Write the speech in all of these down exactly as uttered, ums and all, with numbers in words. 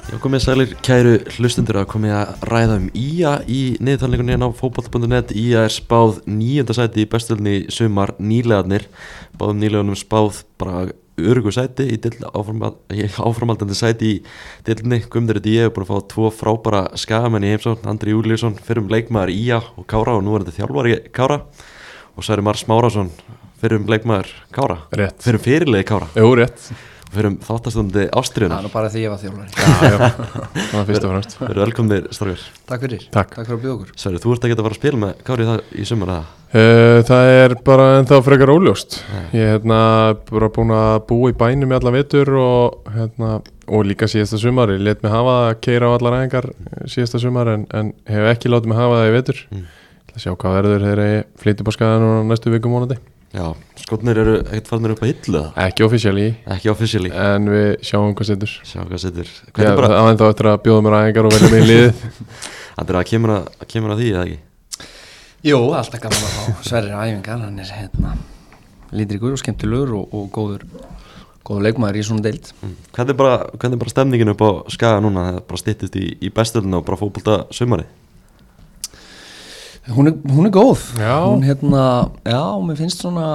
Já, komið sælir kæru hlustundur að komið að ræða um í a í niðurtalningunni hérna á fótbolta punktur net. í a er spáð níunda sæti í bestöldinni í sumar, nýliðarnir báðum nýliðunum spáð bara öruggu sæti í, áframald, í áframaldandi sæti í deildinni. Guðmundur heiti ég, er búin að fá tvo frábæra skagamenn í heimsókn, Andri Júlíusson, fyrrum leikmaður í a og Kára og nú er þetta þjálfari Kára, og Sverrir Mar Smárásson, fyrrum leikmaður Kára, rétt. fyrrum fyrirliði Kára. Jú, rétt. Fyrir þáttastundi Ástriðunar. Það er nú bara því ég var þjálfari. Já, já, það var fyrst og fremst. Verður velkomnir, strákar. Takk fyrir. Takk. Takk fyrir að bjóða okkur. Sverrir, þú ert ekki að fara að spila með Kári það í sumar eða? Uh, það er bara ennþá frekar óljóst. Ég er hérna bara búin að búa í bænum í alla vetur og, hérna, og líka síðasta sumar. Ég let mig hafa að keyra á allar æfingar síðasta sumar en, en hef ekki látið mig hafa það í vetur. Mm. Það sjá hvað verður þegar ég flyt upp á Skagann og næstu vikum vonandi. Já, skotnir eru ekkert farnir upp á hillu það? Ekki officially. Ekki officially. En við sjáum hvað setur. Sjáum hvað setur. Já, bara... það er ennþá eftir að bjóða mér æfingar og velja mig í liðið. Það er að kemur að, að kemur að því, eða ekki? Jú, alltaf gaman að fá Sverrir æfingar, hann er hérna lítrikur og skemmtilegur og, og góður góður leikmaður í svona deild. Mm. Hvernig er bara, hvernig er bara stemningin upp á Skaga núna? Það er bara styttist í, í bestöldina og bara fótbolta sumari. Hún er, hún er góð. Já. Hún hérna, já, mér finnst svona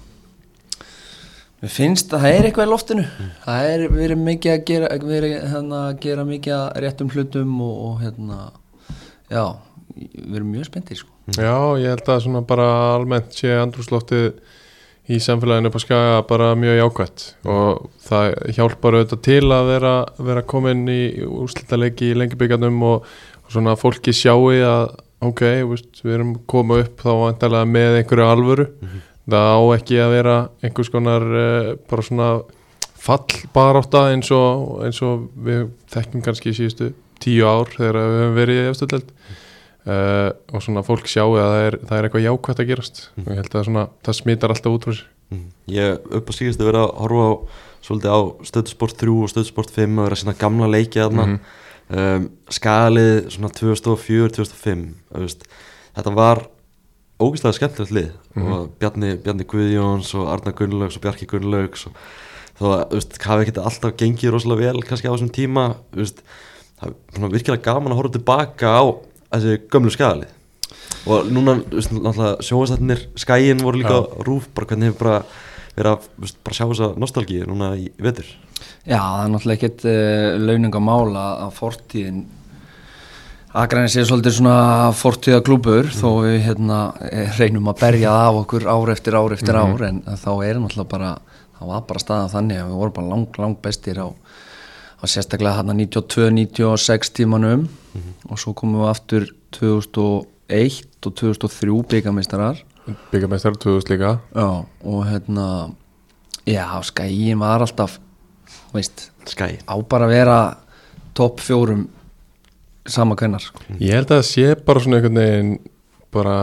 mér finnst að það er eitthvað í loftinu. Mm. Það er verið mikið að gera verið hérna að gera mikið að réttum hlutum og, og hérna já, við erum mjög spenntir sko. Mm. Já, ég held að svona bara almennt sé andrúmsloftið í samfélaginu upp á Skaga bara mjög jákvætt og það hjálpar auðvitað til að vera, vera komin í úrslitaleiki í Lengjubikarnum og, og svona fólki sjáu að ok, veist, við erum komið upp þá vantarlega með einhverju alvöru. Mm-hmm. Það á ekki að vera einhvers konar uh, bara svona fallbarátta eins og, eins og við þekkjum kannski í síðustu tíu ár þegar við höfum verið í efstu deild. Uh, og svona fólk sjáu að það er, það er eitthvað jákvætt að gerast. Mm-hmm. Og ég held að svona, það smittar alltaf út frá sér. Mm-hmm. Ég upp á síðustu verið að horfa á svolítið á Stöðsport þrjú og Stöðsport fimm og vera svona gamla leiki þarna. Mm-hmm. Um, Skagalið svona tvö þúsund og fjögur til tvö þúsund og fimm, veist, þetta var ógeðslega skemmtilegt lið. Mm-hmm. Og Bjarni, Bjarni Guðjóns og Arnar Gunnlaugs og Bjarki Gunnlaugs og þó að hafi ekki alltaf gengið rosalega vel kannski á þessum tíma, veist, það er virkilega gaman að horfa tilbaka á þessi gömlu Skagalið og núna náttúrulega sjónvarpsþættirnir Skaginn voru líka ja. Rúf, bara hvernig hefur bara verið að veist, bara sjá þessa nostalgíu núna í vetur. Já, það er náttúrulega ekkert uh, launungamál að, að fortíðin Akranesi er svolítið svona fortíðaklúbbur. Mm. Þó við hérna reynum að berja það af okkur ár eftir ár eftir mm. ár en þá er náttúrulega bara það var bara staðan þannig að við vorum bara lang, lang bestir á, á sérstaklega hérna níutíu og tvö níutíu og sex tímanum. Mm. Og svo komum við aftur tvö þúsund og eitt og tvö þúsund og þrjú bikarmeistarar. Bikarmeistarar tvö þúsund líka. Já, og hérna já, Skaginn var alltaf veist, Skaginn á bara að vera topp fjórum sama hvenær sko. Ég held að það sé bara svona einhvern veginn bara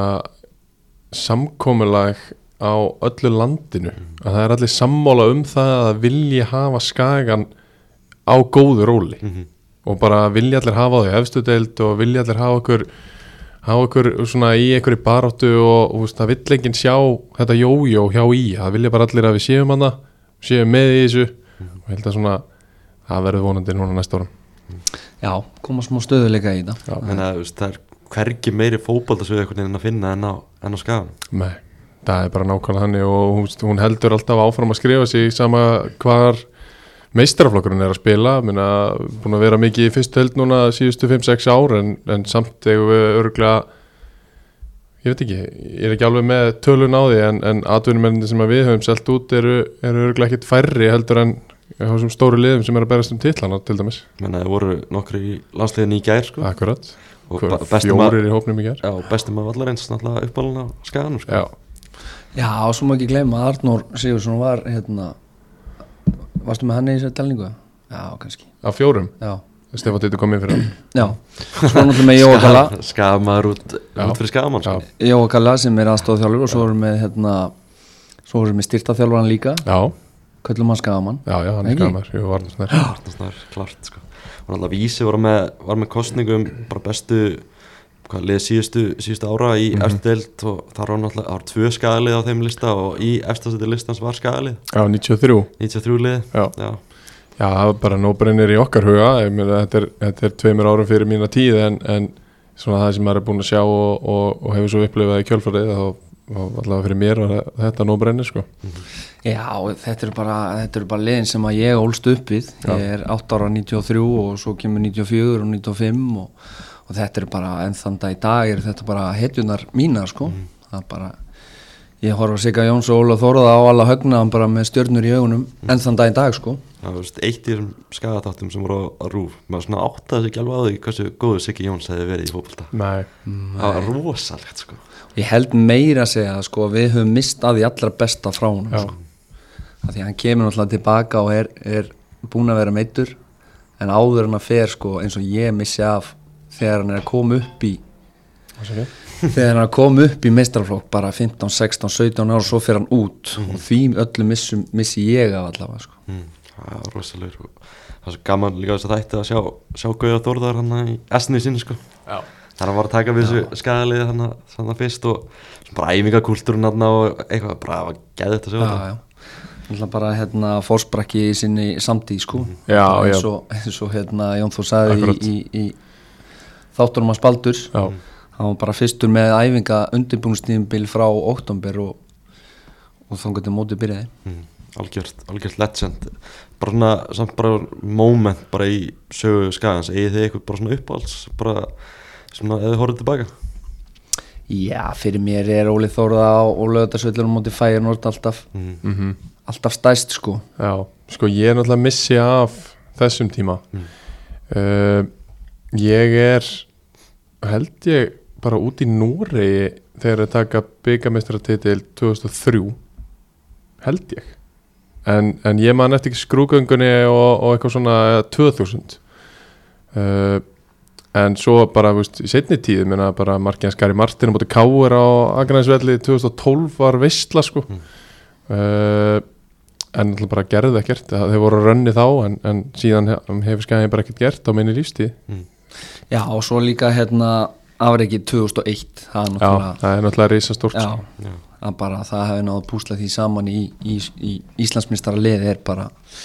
samkomulag á öllu landinu mm. að það er allir sammála um það að vilja hafa Skagann á góðu róli mm-hmm. og bara vilja allir hafa það í efstu deild og vilja allir hafa okkur hafa okkur svona í einhverju baráttu og, og veist, það vill enginn sjá þetta jójó hjá í, það vilja bara allir að við séum hana, séum með í þessu mm. og ég held að svona það verður vonandi núna næsta árum. Já, koma smá stöðuleika í þetta. Já, menna, veist, það er hvergi meiri fótboltasögu einhvern veginn að finna en á, en á Skaganum. Nei, það er bara nákvæmlega þannig og hún, hún heldur alltaf áfram að skrifa sig sama hvar meistaraflokkurinn er að spila. Minna, búin að vera mikið í fyrstu held núna síðustu fimm sex ár en, en samt eigum við örgulega, ég veit ekki, ég er ekki alveg með tölun á því en, en atvinnumennir sem við höfum selt út eru, eru örgulega ekkit færri heldur en þessum stóru liðum sem er að berast um titlana til dæmis. Menna, það voru nokkru í landsliðinu í gær sko. Akkurat, fjórir í hópnum í gær. Já, bestum af allar eins náttúrulega uppalinn á Skaganum sko. Já. Já, og svo má ekki gleyma að Arnór Sigurðsson var hérna, varstu með hann í þessari talningu? Já, kannski. Af fjórum? Já. Stefán Teitur kom inn fyrir hann. Já, svo náttúrulega með Jóa Kalla. Skagamaður út, út fyrir Skagamann sko. Jóa Kalla sem er aðstofþjálfur og svo erum við hérna, svo erum við styrtaþjálfaran líka. Já. Köllum hann Skagamann. Já, já, hann er Skagamann, jú, Varnarsnær. Varnarsnær, klart sko. Og alltaf Vísi var með, var með kostningum bara bestu, hvað liði síðustu, síðustu ára í mm-hmm. efstu deild og það var náttúrulega, það var tvö Skagalið á þeim lista og í efstu listans var Skagalið. Já, níutíu og þrjú. níutíu og þrjú lið, já. já. Já, það var bara nóbrennir í okkar huga. Ég meina, þetta er, þetta er tveimur árum fyrir mína tíð en, en svona það sem maður er búin að sjá og, og, og hefur svo upplifað í kjölfarið þá, þá allavega fyrir mér var þetta nóbrennir sko. Já, þetta eru bara, þetta eru bara liðin sem að ég ólst upp við. Já. Ég er átta ára níutíu og þrjú og svo kemur níutíu og fjögur og níutíu og fimm og, og þetta eru bara, enn þann dag í dag er þetta bara hetjunar mínar sko. Mm. Það er bara, ég horf að Sigga Jóns og Óla Þórða á alla högna bara með stjörnur í augunum mm. enn þann dag í dag sko. Það var eitt í þessum skagaþáttum sem voru á RÚV, maður svona áttaði sig ekki alveg á því hversu góður Siggi Jóns hefði verið í fótbolta. Nei. Það var rosalegt sko. Ég held meira að segja sko, við höfum mist að því allra besta frá honum sko. Því að hann kemur náttúrulega tilbaka og er, er búin að vera meiddur en áður en að fer sko, eins og ég missi af þegar hann er að koma upp í þegar hann er að koma upp í meistaraflokk bara fimmtán, sextán, sautján ára og svo fer hann út mm. og því öllu missum, missi ég af allavega sko. Mm. Það er rosalegur og það er svo gaman líka þess að þætti að sjá, sjá Gauja Þórðar hann í esni sinni sko. Já. Þar hann var að taka við þessu skagaliði hann að fyrst og bara æfingakúltúrinn hann og eitthvað bara var geðið þetta að sjá þetta. Já, já. Bara hérna fórsprakki í sinni samtíð sko. Mm. Já, já. Eins og, eins og hérna Jón Þór sagði í, í, í þáttunum að Spaldurs. Já. Hann var bara fyrstur með æfinga undirbúningstímabil frá október og, og þannig að þetta mótið byrjaði. Mm. Algjört, algjört legend bara svona, samt bara moment bara í sögu Skagans, eigið þið eitthvað bara svona uppáhalds, bara svona eða horfðu tilbaka? Já, fyrir mér er Óli Þórða og Laugardalsvöllurinn á móti Feyenoord alltaf mm. Mm-hmm. alltaf stæst sko. Já, sko ég er náttúrulega missi af þessum tíma mm. uh, ég er held ég bara út í Noregi þegar að taka bikarmeistaratitil tvö þúsund og þrjú held ég En, en ég man eftir skrúgöngunni og, og eitthvað svona tvö þúsund uh, en svo bara veist, í seinni tíð minna bara Markian Skari Martin á móti K R á Akranesvelli tvö þúsund og tólf var veistla sko. mm. uh, en alltaf bara gerði ekkert þeir voru að rönni þá en, en síðan hefur Skaginn bara ekkert gert á minni lífstíð mm. Já og svo líka hérna afreikið tvö þúsund og eitt það er náttúrulega, Já, það er náttúrulega risastórt Já, Já. að bara það hefði náðu að púsla því saman í, í, í Íslandsmeistara liði er bara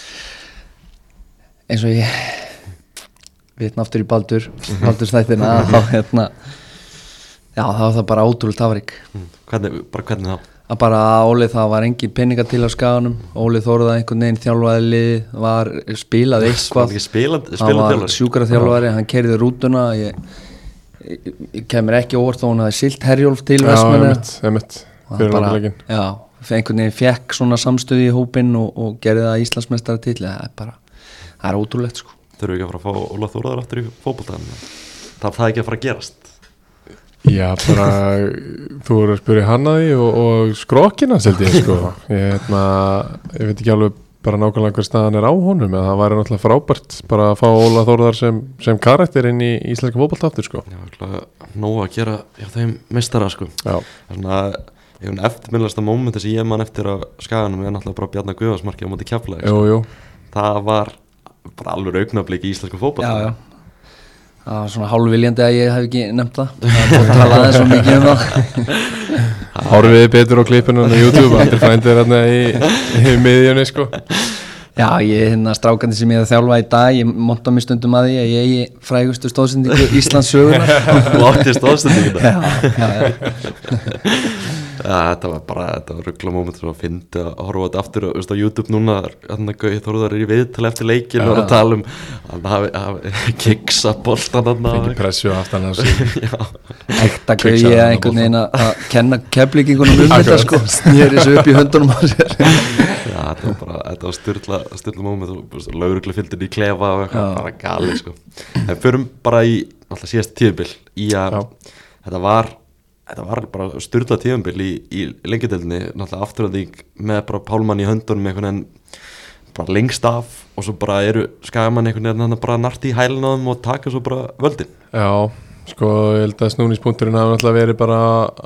eins og ég vitna aftur í Baldur Baldur stættina þá hérna já þá var það bara ótrúlega afreik mm. hvernig, bara hvernig þá? Að bara Óli það var engin peninga til á Skaganum Óli Þórða einhvern veginn þjálfaði lið var spilað eitthvað hann var sjúkara þjálfari, hann keyrði rútuna ég, ég, ég kemur ekki óvart þó hann hafði silt Herjólf til Vestmanna Já, emitt fyrir náttúrulegin Já, einhvern veginn fekk svona samstöði í hópinn og, og gerði það Íslandsmeistara titli það er bara, það er ótrúlegt sko Þurfum við ekki að fara að fá Óla Þórðar aftur í fótboltann þarf það ekki að fara að gerast Já, bara þú voru að spyrja hann að því og, og skrokkina seldi ég sko ég, hérna, ég veit ekki alveg bara nákvæmlega hver staðan er á honum en það væri náttúrulega frábært bara að fá Óla Þórðar sem, sem karakter inn í íslenska fótbolta aftur sko Já, nóg að gera hjá þeim meistara sko Já Svona, ég eftirminnlegasta mómenti sem ég man eftir á Skaganum er náttúrulega bara Bjarnar Guðvarsmarki á móti Keflavík sko. Jú, jú Það var bara alveg augnablik í íslensku fótbolta Já, já Það var svona hálfviljandi að ég hef ekki nefnt það Það er talaði svo mikið um það Hárfið við betur á klipunum á YouTube Andri frændi er hérna í, í miðjunni sko Já, ég hérna strákandi sem ég er að þjálfa í dag Ég monta mig stundum að því að ég eigi frægustu stóðsendingu Íslands sögunar Látti stóðsendingu Já, já, já Ja, þetta var bara, þetta var ruggla moment sem að fyndi að horfa þetta aftur og veist, á YouTube núna, þannig að Gauja Þórðar er í viðtali eftir leikin og að tala um að hafi, hafi kiksa boltan hann fengi pressu aftan á sig Ekta Gauja einhvern veginn að kenna keflíkingunum um þetta sko, snýri þessu upp í höndunum á sér Já, þetta var bara, þetta var styrla, styrla moment og lögreglu fylgdi í klefa og eitthvað, bara gali sko En förum bara í, alltaf síðast tíðubil í að Já. þetta var Þetta var bara styrla tíðanbíl í, í lengjadeildinni, náttúrulega afturölding með bara Pálmann í höndunum einhvern veginn bara lengst af og svo bara eru Skagamann einhvern veginn bara narti í hælinn á þeim og taka svo bara völdin. Já, sko ég held að snúningspunkturinn hafa náttúrulega verið bara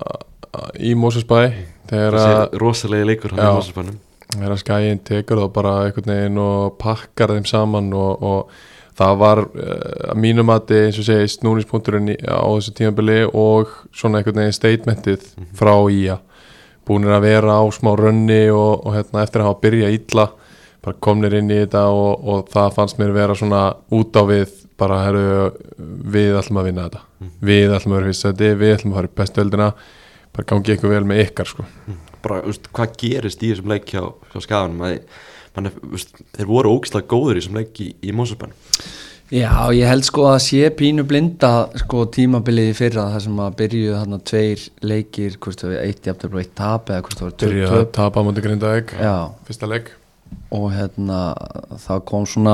í Mosfellsbæ. Það sé rosalega leikur hann í Mosfellsbænum. Þegar Skaginn tekur þá bara einhvern veginn og pakkar þeim saman og, og það var að mínum mati eins og segi snúningspunkturinn á þessu tímabili og svona einhvern veginn statementið mm-hmm. frá í að búinir að vera á smá rönni og, og hérna, eftir að hafa byrjað illa bara komnir inn í þetta og, og það fannst mér vera svona út á við bara, heru, við ætlum að vinna þetta mm. við ætlum að vera fyrst þetta, við ætlum að fara í bestu öldina, bara gangi eitthvað vel með ykkar sko. mm. bara, veist, hvað gerist í þessum leik hjá, hjá Skaganum að, man, veist, þeir voru ógeðslega góður í þessum leik í, í Mosfellsbænum. Já, ég held sko að sé pínu blinda sko tímabilið í fyrra þar sem að byrjuðu þarna tveir leikir, hvort það var eitt jafnvel og eitt tap eða hvort það var töp byrjuðu að tapa á móti Grindavík fyrsta leik og hérna það kom svona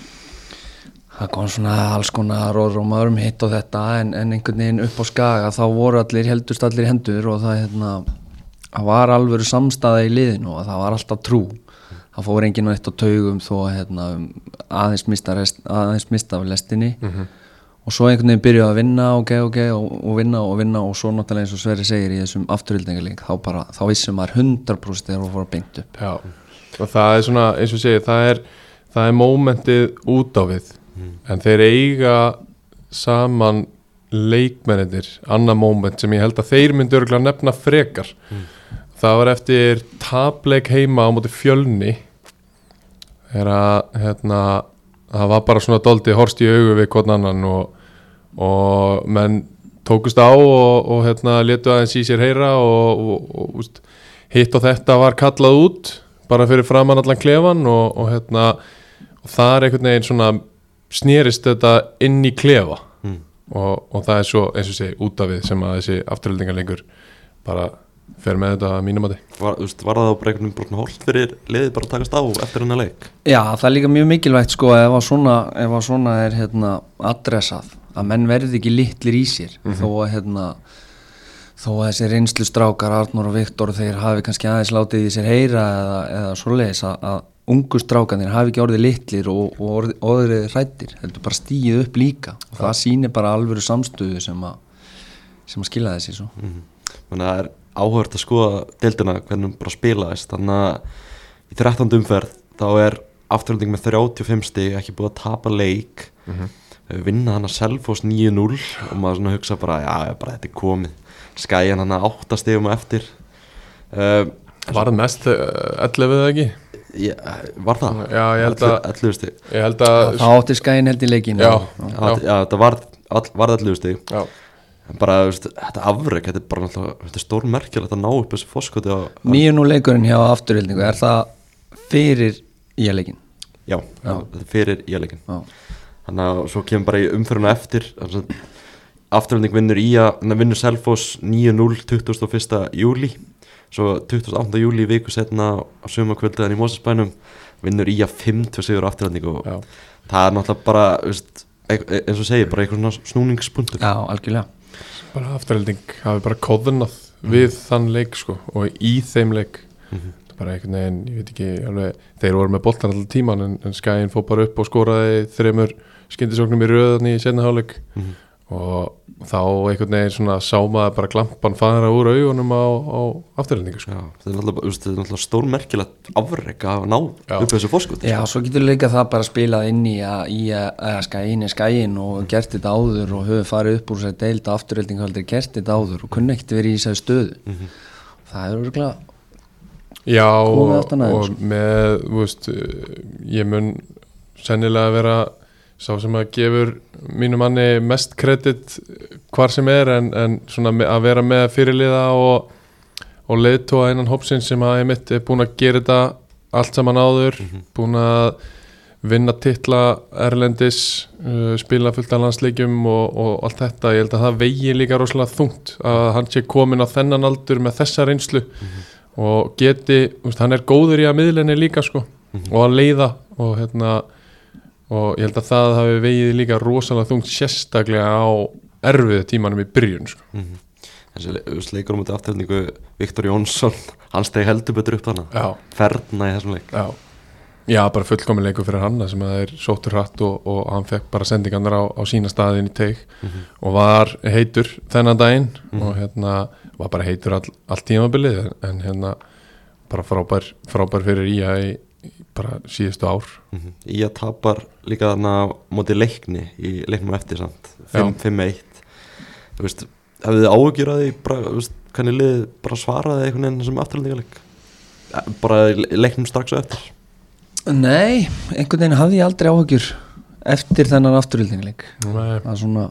það kom svona alls konar róðrómaður um hitt og þetta en, en einhvern veginn upp á Skaga þá voru allir heldust allir í hendur og það hérna það var alvöru samstaða í liðinu og það var alltaf trú. Það fór enginn á eitt á taugum þó hérna, aðeins mista rest, aðeins mista af lestinni mm-hmm. og svo einhvern veginn byrjuði að vinna og, okay, okay, og, og vinna og vinna og svo náttúrulega eins og Sverri segir í þessum afturhildingarleik þá bara, þá vissum maður hundrað prósent þegar það fór að beint upp. Já, og það er svona, eins og segir, það er það er mómentið út á við mm. en þeir eiga saman leikmennir, annað móment sem ég held að þeir myndi örugglega nefna frekar mm. það var eftir tapleik heima á móti Fjölni þegar að hérna, það var bara svona dálítið horfst í augu við hvern annan og, og menn tókust á og, og hérna, létu aðeins í sér heyra og, og, og úst, hitt og þetta var kallað út bara fyrir framan allan klefan og, og, hérna, og það er einhvern veginn svona snerist þetta inn í klefa mm. og, og það er svo eins og segi út af við sem að þessi afturhildingarleikur bara fer með þetta að mínum að þið var, var það á bara einhvern veginn holt fyrir liðið bara að takast á eftir hennar leik? Já, það er líka mjög mikilvægt sko ef að svona, ef að svona er hérna, adressað að menn verði ekki litlir í sér mm-hmm. þó að hérna, þó að þessi reynslu strákar Arnór og Viktor þeir hafi kannski aðeins látið í sér heyra eða, eða svoleiðis að, að ungu strákanir hafi ekki orðið litlir og, og orðið, orðið hræddir heldur bara stíið upp líka og ja. Það sýnir bara alvöru samstöðu sem að, sem að skila þessi svo mm-hmm. Þannig að það er áhugavert að skoða deildina hvernig bara spilaðist þannig að í þrettándu umferð þá er afturhalding með þrjátíu og fimm stig ekki búið að tapa leik mm-hmm. vinna hann að Selfoss níu núll og maður svona hugsa bara já, bara þetta er komið Skaginn hann að átta stigum eftir uh, Var það mest ellefu eða ekki? Já, var það? Já, ég held að ellefu stig Ég held að Það átti Skaginn held í leikinu Já, já. já, já þetta var, var ellefu stig Já bara, veist, þetta afrek, þetta er bara náttúrulega þetta er stórmerkilegt að ná upp þessu fórskoti níu núll leikurinn hjá afturhildingu er það fyrir í-leikin? Já, já. Þetta er fyrir í-leikin þannig að svo kemur bara í umferðuna eftir afturhilding vinnur í að vinnur Selfoss níu núll tuttugasta og fyrsta júlí svo tuttugasta og áttunda júlí viku setna á sumarkvöldiðan í Mosfellsbænum vinnur í að fimm tvö sigur afturhilding og já. Það er náttúrulega bara veist, eins og segir, bara einhvern snúningspuntur Já, algjörlega bara afturhilding hafi bara kóðunað mm. við þann leik sko og í þeim leik mm-hmm. bara einhvern veginn, ég veit ekki alveg, þeir voru með boltan alltaf tíman en, en Skaginn fór bara upp og skoraði þremur skyndisóknum í röðan í seinni hálfleik mm-hmm. og þá einhvern veginn svona sámaði bara glampan fara úr augunum á, á afturhildingu sko. Já, þetta er náttúrulega, náttúrulega stórmerkilegt afrek að ná Já. Upp þessu fórskoti Já, svo getur líka það bara spilað inn í að, í að Skaginn er Skaginn og mm. gert þetta áður og höfðu farið upp úr sér deild að afturhildingu aldrei gert þetta áður og kunni ekkert verið í þessari stöðu mm-hmm. það er örgulega Já, og, og með þú veist, ég mun sennilega vera sá sem að gefur mínu manni mest kredit hvar sem er en, en svona að vera með fyrirliða og, og leiðtóa innan hópsins sem að ég mitt er búin að gera þetta allt saman áður mm-hmm. búin að vinna titla erlendis uh, spila fullt af landsleikjum og, og allt þetta, ég held að það vegi líka rosalega þungt að hann sé komin á þennan aldur með þessa reynslu mm-hmm. og geti, veist, hann er góður í að miðlenni líka sko mm-hmm. og að leiða og hérna og ég held að það hafi vegið líka rosalega þungt sérstaklega á erfiðu tímanum í byrjun sko. mm-hmm. Þessi leikur um þetta afturhildingu Viktor Jónsson, hann steg heldur betur upp þarna ferna í þessum leik Já, Já bara fullkomin leikur fyrir hann sem að það er sóttur hratt og, og hann fekk bara sendingarnar á, á sína staðin í teig mm-hmm. og var heitur þennan daginn mm-hmm. og hérna var bara heitur all, all tímabilið en, en hérna bara frábær, frábær fyrir í að í bara síðustu ár mm-hmm. Í að tapar líka þarna móti Leikni í leiknum eftir samt fimm eitt þú veist, hefðu þið áhugjur að því bara, þú veist, hvernig liðið bara svaraði einhvern veginn sem afturhaldingarleik bara leiknum strax á eftir Nei, einhvern veginn hafði ég aldrei áhyggjur eftir þennan afturhildingleik. Nei. Það er svona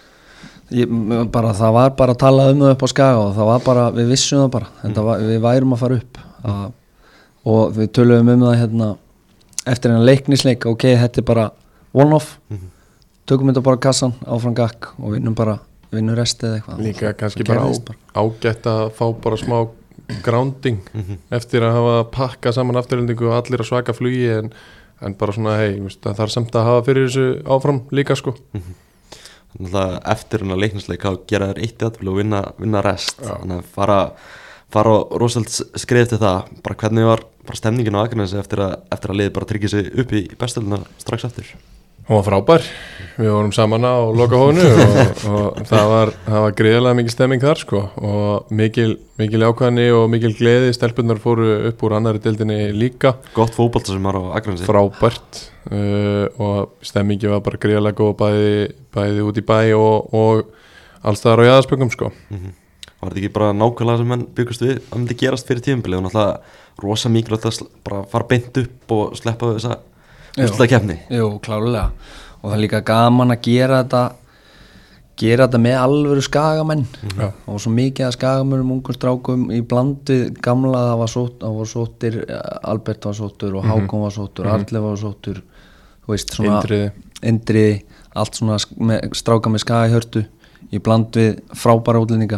ég, bara, það var bara að tala um það upp á Skaga og það var bara, við vissum það bara þetta var, við værum að fara upp að, og við töluðum um það hérna eftir hennar leiknisleik, ok, þetta er bara one-off, mm-hmm. tökum þetta bara kassan áfram gakk og vinnum bara vinnum restið eða eitthvað. Líka kannski bara, á, bara ágætt að fá bara smá grounding mm-hmm. eftir að hafa pakkað saman afturhendingu og allir að svaka flugi en, en bara svona hei, það þarf samt að hafa fyrir þessu áfram líka sko mm-hmm. Þannig að eftir hennar leiknisleik að gera þér eitt jafnvel og vinna, vinna rest Já. Þannig að fara, fara rosalega skrið eftir það, bara hvernig var bara stemningin á Akranesi eftir að, eftir að liði bara tryggja sig upp í, í bestölduna strax eftir. Hún var frábær, við vorum saman á lokahófinu og, og það var, það var gríðarlega mikil stemming þar sko og mikil, mikil ákvæðni og mikil gleði, stelpunnar fóru upp úr annari deildinni líka. Gott fótbolta sem var á Akranesi. Frábært uh, og stemmingi var bara gríðarlega góð bæði, bæði út í bæ og, og alls staðar á Jaðarspöngum sko. Mm-hmm. Var þetta ekki bara nákvæmlega sem menn byggust við að myndi gerast fyrir tímabilið og náttúrulega rosa mikilvægt að bara fara beint upp og sleppa þessa úrslita keppni. Jú, klárlega og það er líka gaman að gera þetta gera þetta með alvöru Skagamenn mm-hmm. og svo mikið að Skagamönnum ungum strákum í bland við gamla það var, sótt, það var sóttir Albert var sóttur og mm-hmm. Hákon var sóttur mm-hmm. Arle var sóttur þú veist svona Indriði, Indriði allt svona með, stráka með Skagahjörtu í bland við frábæra útlendinga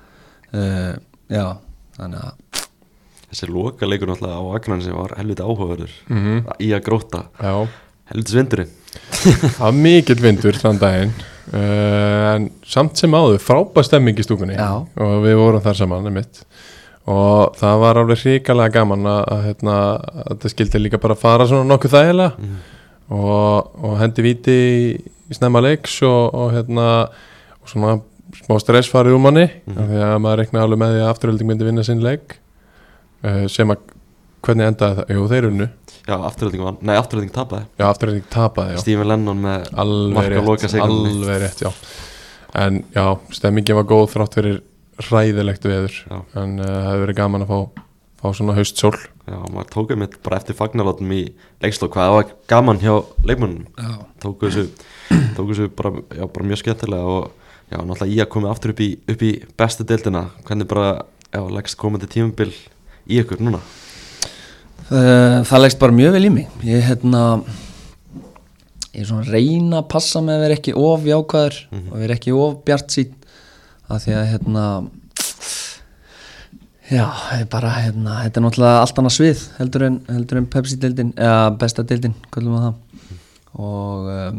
uh, já, þannig að þessi loka leikur náttúrulega á Akranesi var helviti áhugaverður mm-hmm. í að gróta Já. helvitis vindurinn það var mikill vindur þann daginn uh, en samt sem áður frábær stemming í stúkunni Já. og við vorum þar saman einmitt. og það var alveg hrikalega gaman að, að, hérna, að þetta skildi líka bara fara svona nokkuð þægilega mm. og, og hendi víti í, í snemma leiks og, og, hérna, og svona smá stress farið úr manni mm. af því að maður reiknaði alveg með því að Afturhelding myndi vinna sinn leik uh, sem að hvernig endaði það? Jú, þeir unnu. Já, Afturhelding vann, nei Afturhelding tapaði. Já, Afturhelding tapaði, já. Stephen Lennon með mark á loka sekúndunni. Alveg rétt, já. En já, stemmingin var góð þrátt fyrir hræðilegt veður. Já. En uh, það hefur verið gaman að fá, fá svona haustsól. Já, maður tókuð mitt bara eftir fagnarlátum í leikslokk. Hvað það var gaman hjá leikmönnum. Já. Tókuð þessu, tókuð þessu bara, já, bara mjög skemmtilega og já, náttúrulega í að koma aftur upp í, upp í bestu deildina. Hvernig bara, já, leggst komandi tímabil í ykkur núna? Það leggst bara mjög vel í mig. Ég hérna ég er svona að reyna að passa með að vera ekki of jákvæður mm-hmm. og vera ekki of bjartsýnn af því að hérna já, ég bara hérna þetta er náttúrulega allt annað svið heldur en, heldur en Pepsi-deildin eða besta deildin, kallum við það mm. og um,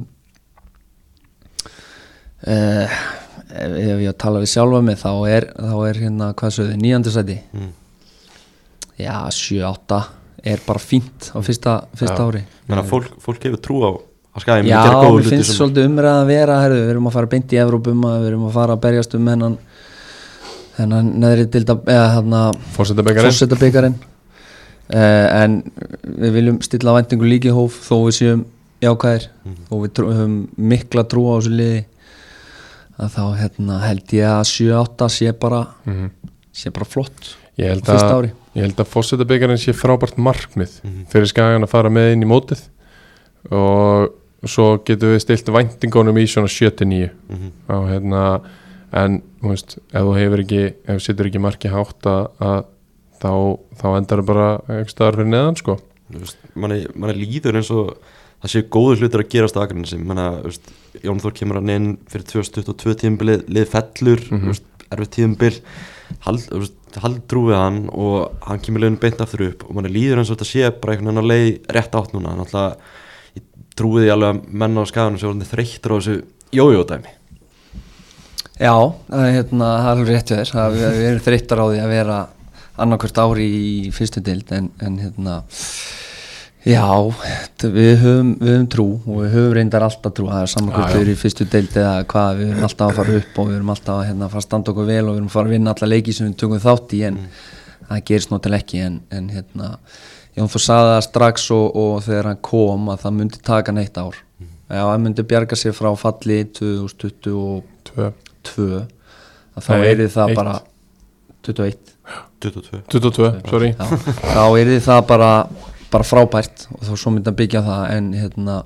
uh, ef ég tala við sjálfa mig þá er, þá er hérna hvað sögðu, níundi sæti mm. já, sjö átta er bara fínt á fyrsta, fyrsta ári. Þannig að fólk, fólk hefur trú á að Skagamenn já, gera góða hluti. Já, mér finnst svolítið umræða að vera herðu, við erum að fara beint í Evrópum við erum að fara að berjast um hennan hennan neðri dilda eða hérna Forsetabikarinn uh, en við viljum stilla væntingu líki hóf þó við séum jákvæðir mm. og við trú, höfum mikla trú á þessu liði að þá hérna, held ég að sjö átta sé bara mm. sé bara flott ég held að Ég held að Forsetabikarinn sé frábært markmið mm-hmm. fyrir Skagan að fara með inn í mótið og svo getum við stilt væntingunum í svona sjö til níu mm-hmm. og hérna en þú veist, ef þú hefur ekki ef þú setur ekki marki hátt að, að þá, þá endar það bara eitthvað staðar fyrir neðan sko manni man líður eins og það séu góður hlutur að gerast á Akranesi manna, Jón Þór kemur að neinn fyrir tvö þúsund tuttugu og tvö tímabil lið fellur mm-hmm. erfið tímabil hald, hald trúið hann og hann kemur leiðin beint aftur upp og manni líður eins og þetta sé bara einhvern veginn að leið rétt átt núna náttúrulega ég trúið því alveg að menn á Skaganum sem voru þreyttur á þessu jójódæmi. Já, það er hérna það er alveg rétt hjá þér við, við erum þreyttar á því að vera annarkvört ári í fyrstu deild en, en hérna já, við höfum, við höfum trú og við höfum reyndar alltaf trú það er samankvört við í fyrstu deild eða hvað við höfum alltaf að fara upp og við höfum alltaf að hérna, fara að standa okkur vel og við höfum að fara að vinna alla leiki sem við tökum þátt í en mm. það gerist náttúrulega ekki en, en hérna, Jón Þór sagði það strax og, og þegar hann kom að það myndi taka neitt ár mm. já, hann myndi bjarga sér frá falli tvö þúsund tuttugu og tvö að þá er það eitt. Bara tuttugu og eitt tuttugu og tvö, tuttugu og tvö sorry já, þá er það bara bara frábært og þá svo myndi að byggja það en hérna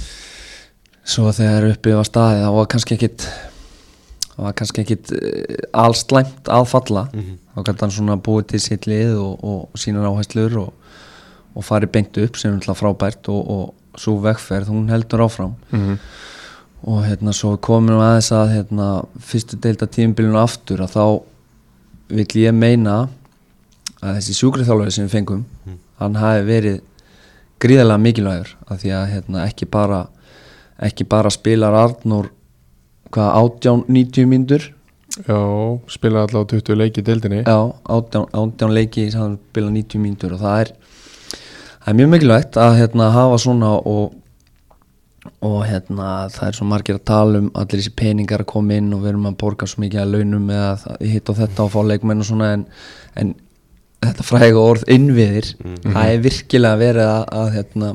svo þegar uppi var staðið það var kannski ekkit það var kannski ekkit alls slæmt að falla mm-hmm. þá gæti hann svona búið til sitt lið og, og sínar áherslur og, og farið beint upp sem er alltaf frábært og, og svo vegferð hún heldur áfram mm-hmm. og hérna svo komum við aðeins að hérna fyrstu deilda tímabilinu aftur að þá vill ég meina að þessi sjúkraþjálfari sem við fengum mm. hann hafi verið gríðarlega mikilvægur af því að hérna ekki bara ekki bara spilar Arnór hvað átján níutíu mínútur já, spila allavega tuttugu leiki í deildinni já, átján, átján leiki sem spila níutíu mínútur og það er það er mjög mikilvægt að hérna hafa svona og og hérna það er svo margir að tala um allir þessi peningar að koma inn og við erum að borga svo mikið að launum eða hitt og þetta og fá leikmenn og svona en, en þetta fræga orð innviðir mm-hmm. það er virkilega verið að, að hérna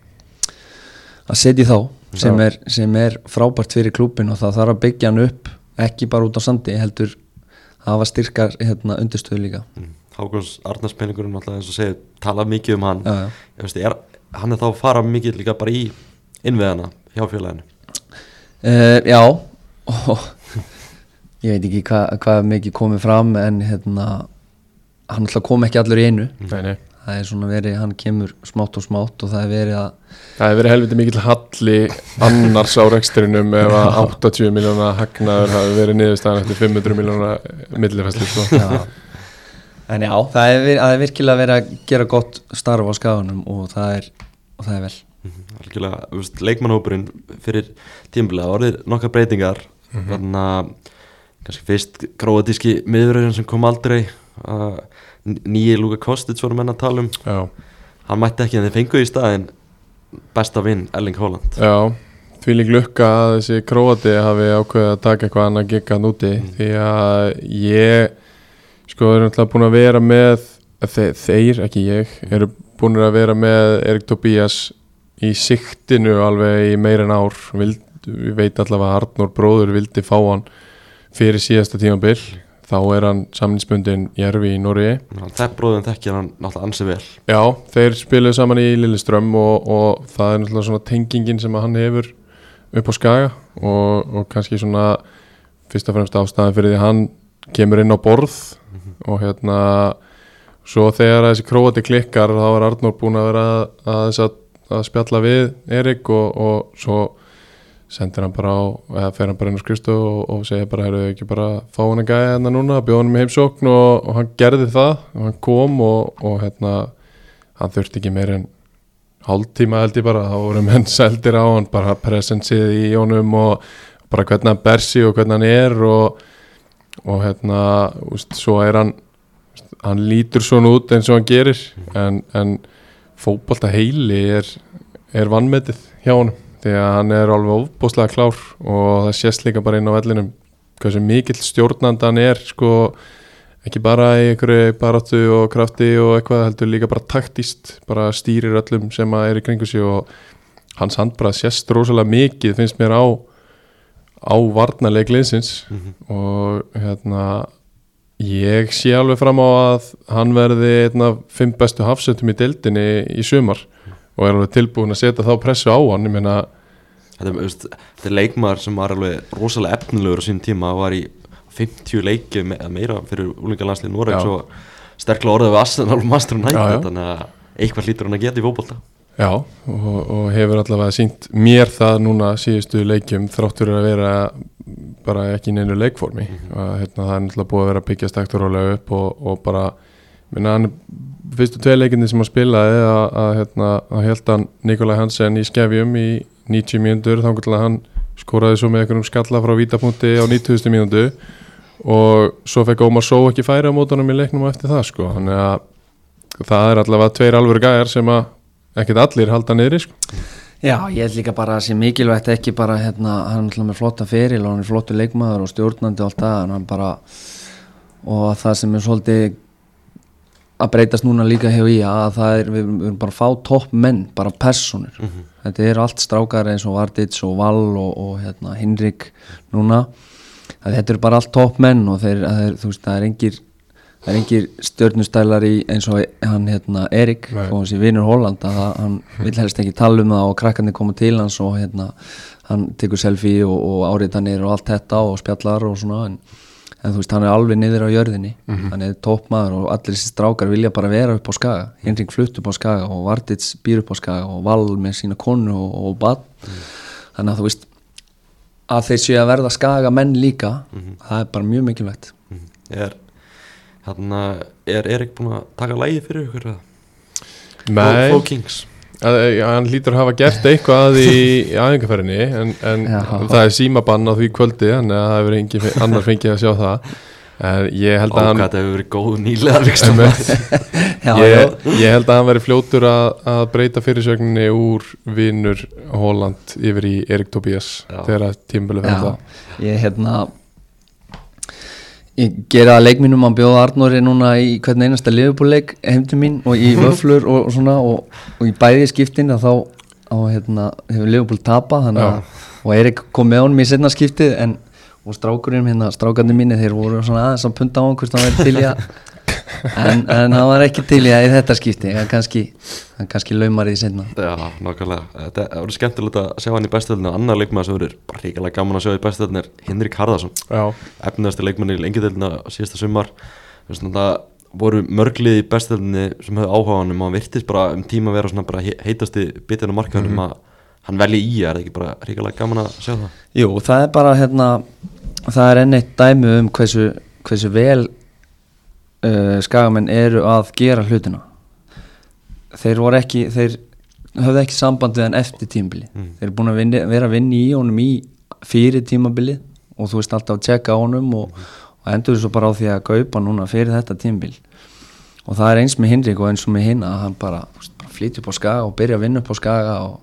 að setja þá sem er, sem er frábært fyrir klúbbin og það þarf að byggja hann upp ekki bara út á sandi heldur að hafa styrkar hérna undirstöðu líka mm. Hákons Arnars peningurinn alltaf eins og segir tala mikið um hann já, já. Ég veist, er, hann er þá að fara mikið líka bara í innviðana hjá félaginu uh, já og ég veit ekki hvað hva mikið komið fram en hérna hann alltaf kom ekki allur í einu nei, nei. það er svona verið, hann kemur smátt og smátt og það er verið að það er verið helviti mikill halli annars á rekstrinum ef að áttatíu miljóna hagnaður hafi verið niðurstaðan eftir fimm hundruð miljóna millifæslu sko. en já, það er, það er virkilega verið að gera gott starf á Skaganum og það er, og það er vel Algjörlega, þú veist, leikmannhópurinn fyrir tímabilið orðið nokkar breytingar mm-hmm. þannig að kannski fyrst króatíski miðvörðurinn sem kom aldrei uh, nýji Luka Kostic voru menn að tala um já. Hann mætti ekki en þeir fengu í staðinn besta vinn Erling Haaland já, því lík lukka að þessi króati hafi ákveðið að taka eitthvað annað gigga núti mm. því að ég sko er náttúrulega búin að vera með þeir, þeir, ekki ég eru búin að vera með Erik Tobias í siktinu alveg í meira en ár Vild, við veit allavega að Arnór bróður vildi fá hann fyrir síðasta tímabil þá er hann samningsbundinn í Järvi í Noregi það bróðum þekkir hann náttúrulega ansi vel já, þeir spiluðu saman í Lilleström og, og það er náttúrulega svona tengingin sem hann hefur upp á Skaga og, og kannski svona fyrst og fremst ástæðan fyrir því hann kemur inn á borð mm-hmm. og hérna svo þegar þessi króati klikkar þá er Arnór búin að vera að þess að að spjalla við Erik og, og svo sendir hann bara á eða fer hann bara inn á skrifstofu og, og segir bara heyrðu ekki bara fá hann að gæja hérna núna bjóða hann með heimsókn og, og hann gerði það og hann kom og, og hérna hann þurfti ekki meir en hálftíma held ég bara þá voru menn seldir á hann bara presensið í honum og bara hvernig hann ber sig og hvernig hann er og, og hérna úst, svo er hann hann lítur svona út eins og hann gerir en, en fótbolta heili er, er vannmetið hjá honum því að hann er alveg ofboðslega klár og það sést líka bara inn á vellinum hversu mikill stjórnandi hann er sko ekki bara í einhverju baráttu og krafti og eitthvað heldur líka bara taktíst bara stýrir öllum sem að er í kringu sig og hans handbragð sést rosalega mikið finnst mér á á varnarleik liðsins mm-hmm. og hérna ég sé alveg fram á að hann verði einn af fimm bestu hafsendum í deildinni í sumar og er alveg tilbúin að setja þá pressu á hann ég meina þetta, veist, þetta er leikmaður sem var alveg rosalega efnilegur á sín tíma og var í fimmtíu leiki me- meira fyrir úlingalandslið Noregs og sterklega orðið við Arsenal og Manchester United þannig að eitthvað hlýtur hann að geta í fótbolta já og, og hefur allavega sýnt mér það núna síðustu leikjum þráttur að vera bara ekki í neinu leikformi mm-hmm. að, hérna, það er náttúrulega búið að vera að byggja stækt og rólega upp og, og bara minna hann fyrstu tvei leikindi sem hann spilaði að, að, hérna, að held hann Nikolaj Hansen í skefjum í níutíu mínútur þá til að hann skoraði svo með einhverjum skalla frá vítapunkti á nítugasta mínútu og svo fekk Ómar Só ekki færi á mótunum í leiknum eftir það sko þannig að það er allavega tveir alvöru gæjar sem að ekkert allir halda niðri sko. Já, ég held líka bara að sé mikilvægt ekki bara hérna, hann er alltaf með flotta feril og hann er flottur leikmaður og stjórnandi og allt það en hann bara og það sem er svolítið að breytast núna líka hjá í að það er, við erum bara að fá topp menn, bara personur mm-hmm. þetta er allt strákar eins og Vardits og Val og, og hérna, Hinrik núna að þetta er bara allt topp menn og þeir, þeir, þú veist, það er engir það er engir stjörnustælar í eins og hann hérna Erik og þessi vinur Holland að það, hann vill helst ekki tala um það og krakkarnir koma til hans og hérna hann tekur selfie og, og áritanir og allt þetta og spjallar og svona en, en þú veist hann er alveg niður á jörðinni mm-hmm. hann er toppmaður og allir þessi strákar vilja bara vera upp á Skaga Henrik flutt upp á Skaga og Vardits býr upp á Skaga og Val með sína konu og, og bad mm. þannig að þú veist að þeir séu að verða Skaga menn líka mm-hmm. það er bara mjög mikilvægt mm-hmm. er, hérna, er Erik búin að taka lagi fyrir ykkur? Nei, Fó Kings að, hann hlýtur að hafa gert eitthvað að í æfingarferðinni en, en það er símabann á því kvöldi þannig að það hefur engin annar fengið að sjá það en ég held að Ó, hann þetta hefur verið góð nýlega ég, ég held að hann veri fljótur að, að breyta fyrirsögninni úr vinur Holland yfir í Erik Tobias þegar tímabili fyrir það ég hérna ég gera að leikminum að bjóða Arnóri núna í hvern einasta Liverpool-leik heim til mín og í vöflur og, og svona og, og í bæði skiptin að þá á, hérna, hefur Liverpool tapað þannig að og Erik kom með honum í seinna skiptið en og strákurinn hérna, strákarnir mínir þeir voru svona aðeins að punta á hann hvort hann verið til í að en, en hann var ekki til í að í þetta skipti hann kannski, hann kannski laumar í seinna Já, nákvæmlega, þetta voru skemmtilegt að sjá hann í bestöldinu og annar leikmaður sem voru bara ríkilega gaman að sjá í bestöldinu er Hinrik Harðarsson efniðasti leikmann í lengideildina síðasta sumar það voru mörglið í bestöldinu sem höfðu áhuga á hann og hann virtist bara um tíma að vera svona bara heitasti bitinn á markaðunum mm-hmm. að hann velji í, er það ekki bara ríkilega gaman að sjá það? Jú, það er bara hérna, það er enn eitt dæmi um hversu, hversu vel uh, Skagamenn eru að gera hlutina þeir voru ekki þeir höfðu ekki samband við hann eftir tímabili mm. þeir eru búin að vinni, vera að vinni í honum í fyrir tímabili og þú veist alltaf að tjekka á honum og, mm. og endur svo bara á því að kaupa núna fyrir þetta tímabil og það er eins með Hinrik og eins og með hinn að hann bara, bara flytja upp á Skaga og byrja að vinna upp á Skaga og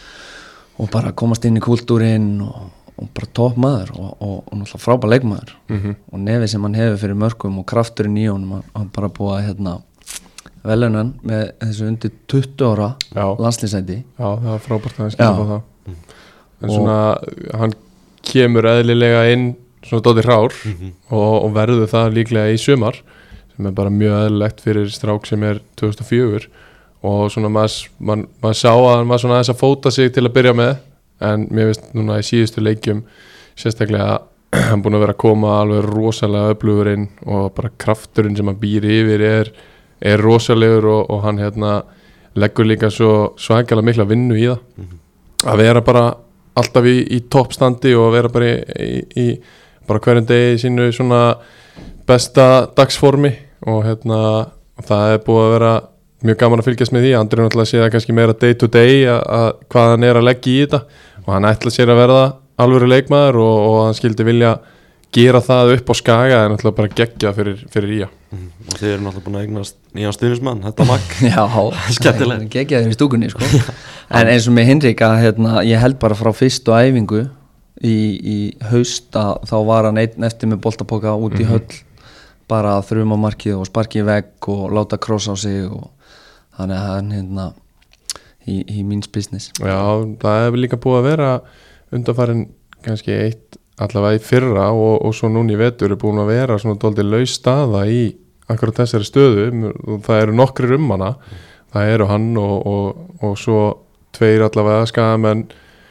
og bara komast inn í kultúrin og, og bara topp maður og, og, og náttúrulega frábær leikmaður mm-hmm. og nefið sem hann hefur fyrir mörgum og krafturinn í honum hann, hann bara búið að hérna, velunan með þessu undir tuttugu ára landslýsæti Já, það var frábært að hann skilja á það mm. en svona hann kemur eðlilega inn svona dóttir hrár mm-hmm. og, og verður það líklega í sumar sem er bara mjög eðlilegt fyrir strák sem er tvö þúsund og fjögur og svona maður, maður, maður sá að hann var svona aðeins að fóta sig til að byrja með en mér finnst núna í síðustu leikjum sérstaklega hann búin að vera að koma alveg rosalega öflugur inn og bara krafturinn sem hann býr yfir er, er rosalegur og, og hann hérna leggur líka svo svakalega mikla vinnu í það mm-hmm. að vera bara alltaf í, í toppstandi og vera bara í, í, í bara hverjum degi í sínu svona besta dagsformi og hérna það er búið að vera mjög gaman að fylgjast með því, Andri náttúrulega sé það kannski meira day to day að, að hvað hann er að leggja í þetta og hann ætla sér að verða alvöru leikmaður og, og hann skildi vilja gera það upp á Skaga en náttúrulega bara geggja fyrir, fyrir Ía mm. og þeir eru náttúrulega búin að eignast nýjan stuðningsmann, þetta Magg Já, skemmtilega geggja þeir í stúkunni sko. en eins og með Hinrik að hérna, ég held bara frá fyrstu æfingu í, í haust að þá var hann einn eftir með boltapoka út í höll mm-hmm. bara að þrjum á markið og sparki í vegg og láta krossa á sig og þannig að hann hérna í, í míns business Já, það hefur líka búið að vera undanfarin kannski eitt allavega í fyrra og, og svo núna í vetur er búin að vera svona dálítið laus staða í akkurat þessari stöðu og það eru nokkrir um hana það eru hann og, og, og svo tveir allavega Skagamenn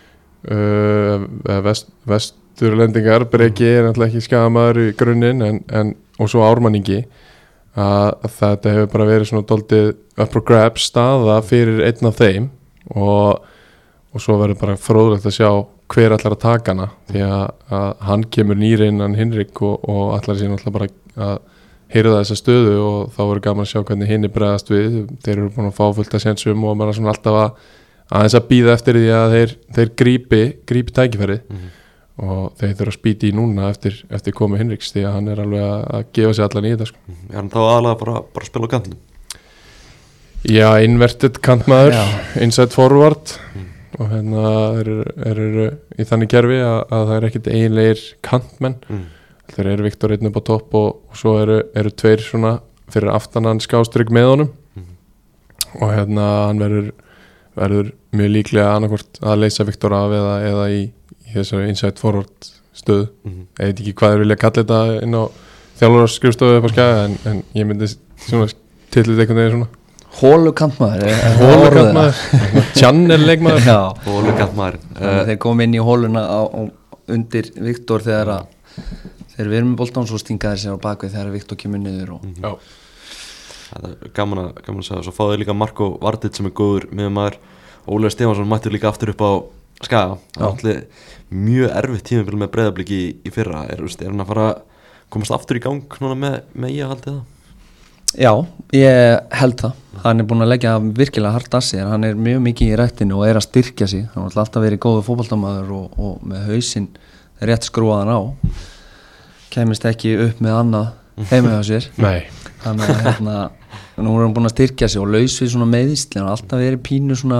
uh, vest, vesturlendingar Breki er náttúrulega ekki Skagamaður í grunninn en, en, og svo Ármanningi að þetta hefur bara verið svona dálítið up for grabs staða fyrir einn af þeim og, og svo verður bara fróðlegt að sjá hver allar að taka hana því að, að hann kemur nýri innan Hinrik og, og allar síðan allar bara að heyra þessa stöðu og þá verður gaman að sjá hvernig hinni bregðast við þeir eru búin að fá fullt að sénsum og maður er svona alltaf að aðeins að býða eftir því að þeir, þeir grípi grípi tækifærið mm-hmm. og þeir þurfa að spýti í núna eftir, eftir komið Hinriks því að hann er alveg að, að gefa sig allan í þetta sko. Er hann þá aðalega bara, bara að spila á kantinum? Já, inverted kantmaður inside forward mm. og hérna eru er, er, í þannig kerfi að, að það er ekkit eiginlegir kantmenn mm. þeir eru Viktor einn upp á topp og, og svo eru, eru tveir svona fyrir aftanan skástrygg með honum mm. og hérna hann verður, verður mjög líklega annarkvort að leysa Viktor af eða, eða í í þessari inside forward stöðu mm-hmm. ég veit ekki hvað þeir vilja kalla þetta inn á þjálfara skrifstofu upp á Skaga en, en ég myndi svona titluð einhvern veginn svona Hólukantmaður Hólukantmaður Channel leikmaður Já, Hólukantmaður uh, þeir kom inn í hóluna á, á, undir Viktor þegar að þegar við erum með boltan svo stingaði sér á bakvið þegar Viktor kemur niður og Já Það er gaman að, gaman að segja, svo fáðu líka Marko Vardit sem er góður miðjumaður. Ólafur Stefansson mættur líka aftur upp á Skaga. Það er alltaf mjög erfitt tímabil með Breiðablik í, í fyrra. Er, er hann að fara að komast aftur í gang núna með, með ég að haldi það? Já, ég held það. Hann er búin að leggja virkilega hart að sér. Hann er mjög mikið í rættinu og er að styrkja sig. Hann har alltaf verið góður fótboltamaður og, og með hausinn rétt skrúaðan á. Kæmist ekki upp með annað heima hjá sér. Nei. Þannig að hérna, nú er hann búin að styrkja sig og laus við svona meiðsli. Hann har alltaf verið pínu svona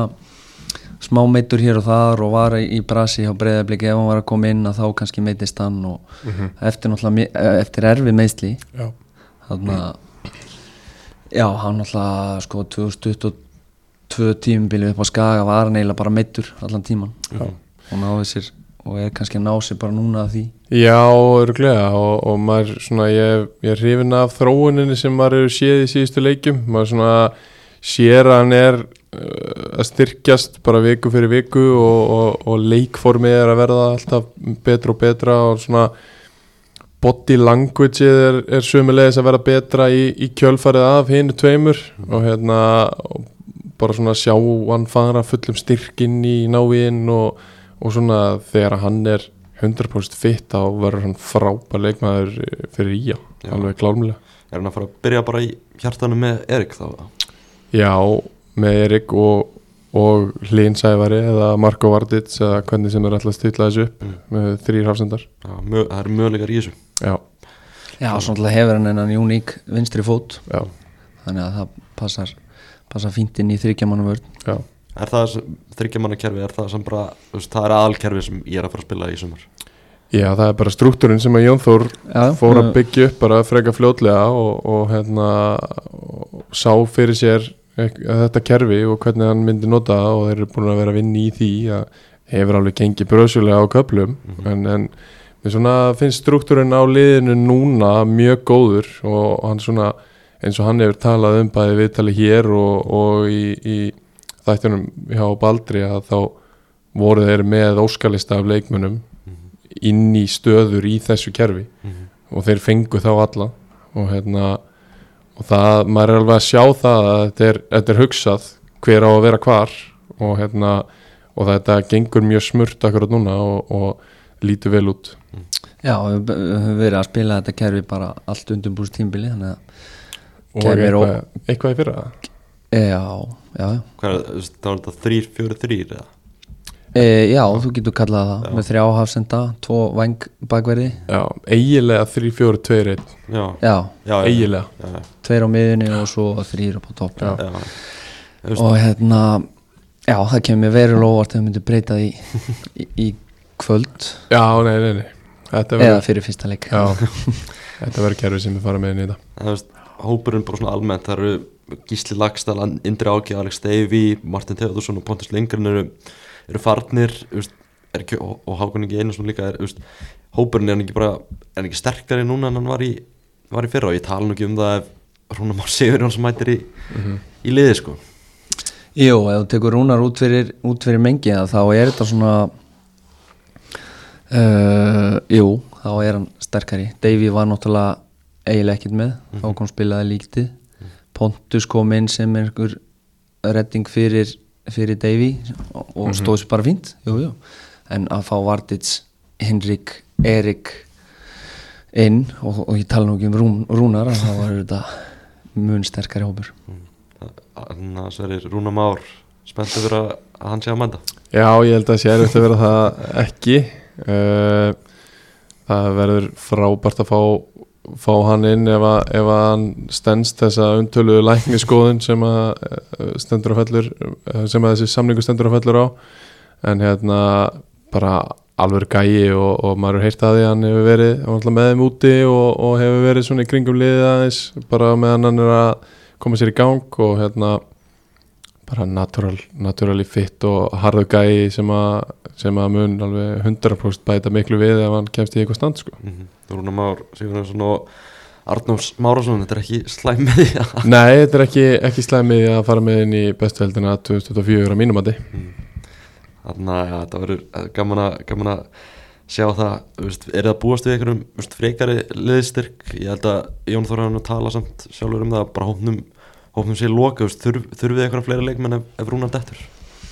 smá meittur hér og þar og var í brasi hjá Breiðablik ef hann var að koma inn að þá kannski meiddist hann og mm-hmm. eftir náttúrulega eftir erfið meiðsli. Já. Þannig að já, hann náttúrulega sko tvö þúsund tuttugu og tvö tímabilið upp á Skaga var hann eiginlega bara meittur allan tíman. Já. Og náði sér og er kannski að ná sér bara núna að því. Já, örugglega og, og maður svona, ég, ég er hrifinn af þróuninni sem maður eru séð í síðustu leikjum. Maður svona sér að hann er uh, að styrkjast bara viku fyrir viku og, og, og leikformið er að verða alltaf betra og betra og svona body language er, er sömulegis að verða betra í, í kjölfarið af hinu tveimur mm. og hérna og bara svona sjá hann fara fullum styrkinn í návíinn og og svona þegar hann er hundrað prósent fit þá verður hann frábær leikmaður fyrir í já, alveg klármlega. Er hann að fara að byrja bara í hjartanum með Erik þá? Já, með Erik og, og Hlyn Sævari eða Marko Vardits eða hvernig sem er alltaf stilla þessu upp mm. með þrír hafsendar. Já, mjög, það eru möguleikar í þessu. Já. Já, svona hefur hann enn uník vinstri fót. Já. Þannig að það passar, passar fínt inn í þriggjamanna vörn. Já. Er það þriggjamannakerfi, er það sem bara, veist, það er aðalkerfi sem ég er að fara að spila í sumar? Já, það er bara struktúrin sem að Jón Þór Já, fór að byggja upp bara freka fljótlega og, og hérna og sá fyrir sér þetta kerfi og hvernig hann myndi nota það og þeir eru búin að vera að vinna í því að hefur alveg gengið bröðsjulega á köflum mm-hmm. en, en við svona finnst struktúrin á liðinu núna mjög góður og hann svona eins og hann hefur talað um bæði viðtali hér og, og í, í þættunum hjá Baldri að þá voru þeir með óskalista af leikmönnum mm-hmm. inn í stöður í þessu kerfi mm-hmm. og þeir fengu þá alla og hérna og það, maður er alveg að sjá það að þetta er, þetta er hugsað hver á að vera hvar og hérna og þetta gengur mjög smurt akkurat núna og, og lítur vel út mm. Já, við höfum verið að spila þetta kerfi bara allt undirbúst tímbili þannig að og eitthvað, eitthvað í fyrra Já, já, já. Hvað er það, það var þetta þrír, fjóri, þrír eða? E, já, þú getur kallað það já. Með þrjá hafsenda, tvo væng bakverði. Já, eiginlega þrír, fjóri, tveir, einn. Já, já, já eiginlega. Já, já. Tveir á miðunni og svo þrír upp á topp. Já. Já. Og hérna, já, það kemur verið óvart að þau myndu breyta því í, í kvöld. Já, nei, nei, nei. Þetta Eða fyrir fyrsta leik. Já, þetta verður kerfið sem við fara með inn í þetta. Það veist, hópurinn bara svona almennt, það eru Gísli Laxdal, Indri Áki, Alex Steifi, Martin Theodorsson og Pontus Lindgren eru, eru farnir veist, er ekki, og, og Hákon ekki einu svona líka er, veist, hópurinn er hann ekki bara er hann ekki sterkari núna en hann var í, var í fyrra og ég tala nú ekki um það ef Rúnar Már Sigurjóns mætir í, mm-hmm. í liði sko. Jú, ef þú tekur Rúnar út fyrir, út fyrir mengi þá er þetta svona uh, jú, þá er hann sterkari. Davy var náttúrulega eiginlega ekkert með mm-hmm. þá kom spilaði líktið Pontus kom inn sem einhver redding fyrir, fyrir Davy og mm-hmm. stóð sér bara fínt jú, jú. En að fá Vardits, Henrik, Erik inn og, og ég tala nú ekki um Rún, Rúnar að það var þetta mun sterkari hópur Þannig að það er Rúnar Már spenntur fyrir að hann sé að mænda. Já, ég held að sé erfitt að vera það ekki uh, það verður frábært að fá fá hann inn ef að, ef að hann stendst þessa umtöluðu lækniskoðun sem að stendur á fellur sem að þessi samningu stendur á fellur á en hérna bara alveg gæi og, og maður heirt að því hann hefur verið með þeim úti og, og hefur verið svona í kringum liðið aðeins bara meðan hann er að koma sér í gang og hérna bara natural, naturally fit og harðu gæi sem að, sem að mun alveg hundrað prósent bæta miklu við ef hann kemst í eitthvað stand sko. Mm-hmm. Rúnar Már Sigurjónsson og Arnór Smárásson, þetta er ekki slæm með því að Nei, þetta er ekki, ekki slæmið að fara með inn í bestu heldina tvö þúsund tuttugu og fjögur að mínum mati. Þannig að ja, þetta verður gaman að, gaman að sjá það, veist, er það búast við einhverjum veist, frekari liðstyrk? Ég held að Jón Þór hann að tala samt sjálfur um það, bara hópnum, hópnum sér loka, veist, þurf, þurfið einhverja fleiri leikmenn ef, ef Rúnar dettur?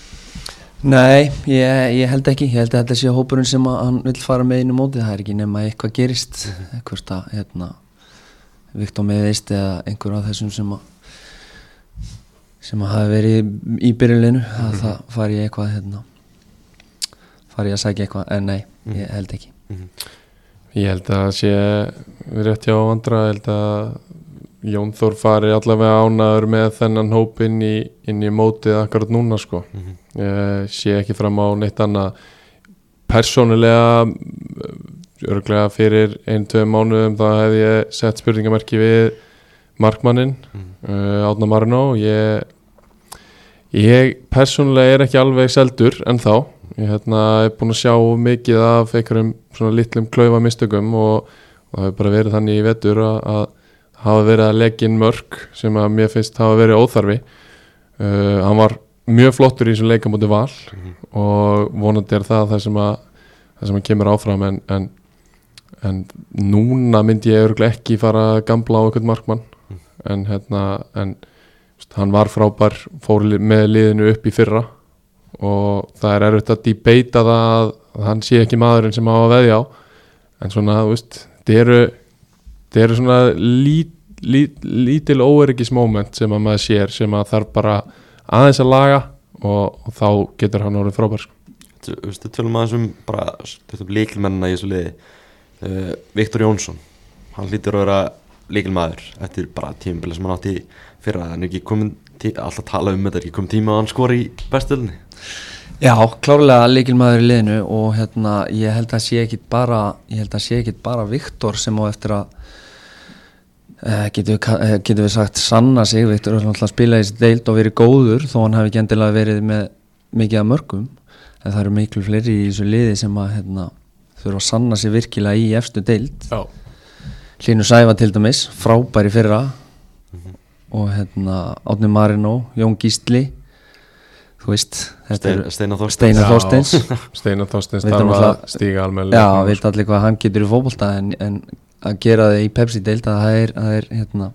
Nei, ég, ég held ekki, ég held að þetta sé hópurinn sem að hann vill fara með inn í mótið, það er ekki nema eitthvað gerist, eitthvað að, hérna, Viktor meðist eða einhver af þessum sem að sem að hafi verið í byrjunlinu að mm-hmm. það fari ég eitthvað hérna, fari ég að sækja eitthvað en nei, mm-hmm. ég held ekki mm-hmm. Ég held að sé rétt hjá Andra, ég held að Jón Þór fari allavega ánæður með þennan hóp inn í, inn í mótið akkurat núna sko mm-hmm. ég sé ekki fram á neitt annað persónulega örglega fyrir ein, tvei mánuðum þá hefði ég sett spurningamerki við markmanninn mm. uh, Árna Marino ég, ég persónulega er ekki alveg seldur ennþá ég hérna, er búin að sjá mikið af einhverjum svona litlum klaufa mistökum og, og það hefur bara verið þannig í vetur að, að hafa verið að leggja inn mörk sem að mér finnst hafa verið óþarfi uh, hann var mjög flottur í þessum leika móti Val mm. og vonandi er það það sem að það sem að kemur áfram en, en en núna myndi ég örugglega ekki fara að gambla á einhvern markmann mm. en hérna en hann var frábær, fór með liðinu upp í fyrra og það er erfitt að debata það að hann sé ekki maðurinn sem á að veðja á en svona, þú veist, þetta eru þetta eru svona lít, lít, lítil óöryggismoment sem að maður sér sem að þarf bara aðeins að laga og, og þá getur hann orðið frábær. Þú veist, þetta tölum aðeins um bara líkilmennina í þessu liði. Uh, Viktor Jónsson, hann hlýtur að vera líkilmaður eftir bara tímabili sem hann átti fyrra, en ekki komin tí- alltaf tala um þetta, ekki komin tíma að hann skori í bestöldinni. Já, klárlega líkilmaður í liðinu og hérna ég held að sé ekki bara ég held að sé ekki bara Viktor sem á eftir að uh, getum við, getum við sagt sanna sig. Viktor er alltaf að spila í þessi deild og verið góður þó hann hafi ekki endilega verið með mikið af mörgum en það eru miklu fleiri í þessu liði sem að hérna þurfa að sanna sig virkilega í efstu deild. Já. Hlynur Sævar til dæmis, frábær í fyrra mm-hmm. og hérna Árni Marino, Jón Gísli þú veist Stein, Steinar Þorsteins Steinar Þorsteins Steinar Þorsteins Veitum þarf að alltaf- stíga almennilega Já, veit allir hvað hann getur í fótbolta en, en að gera það í Pepsi deild það er, það er hérna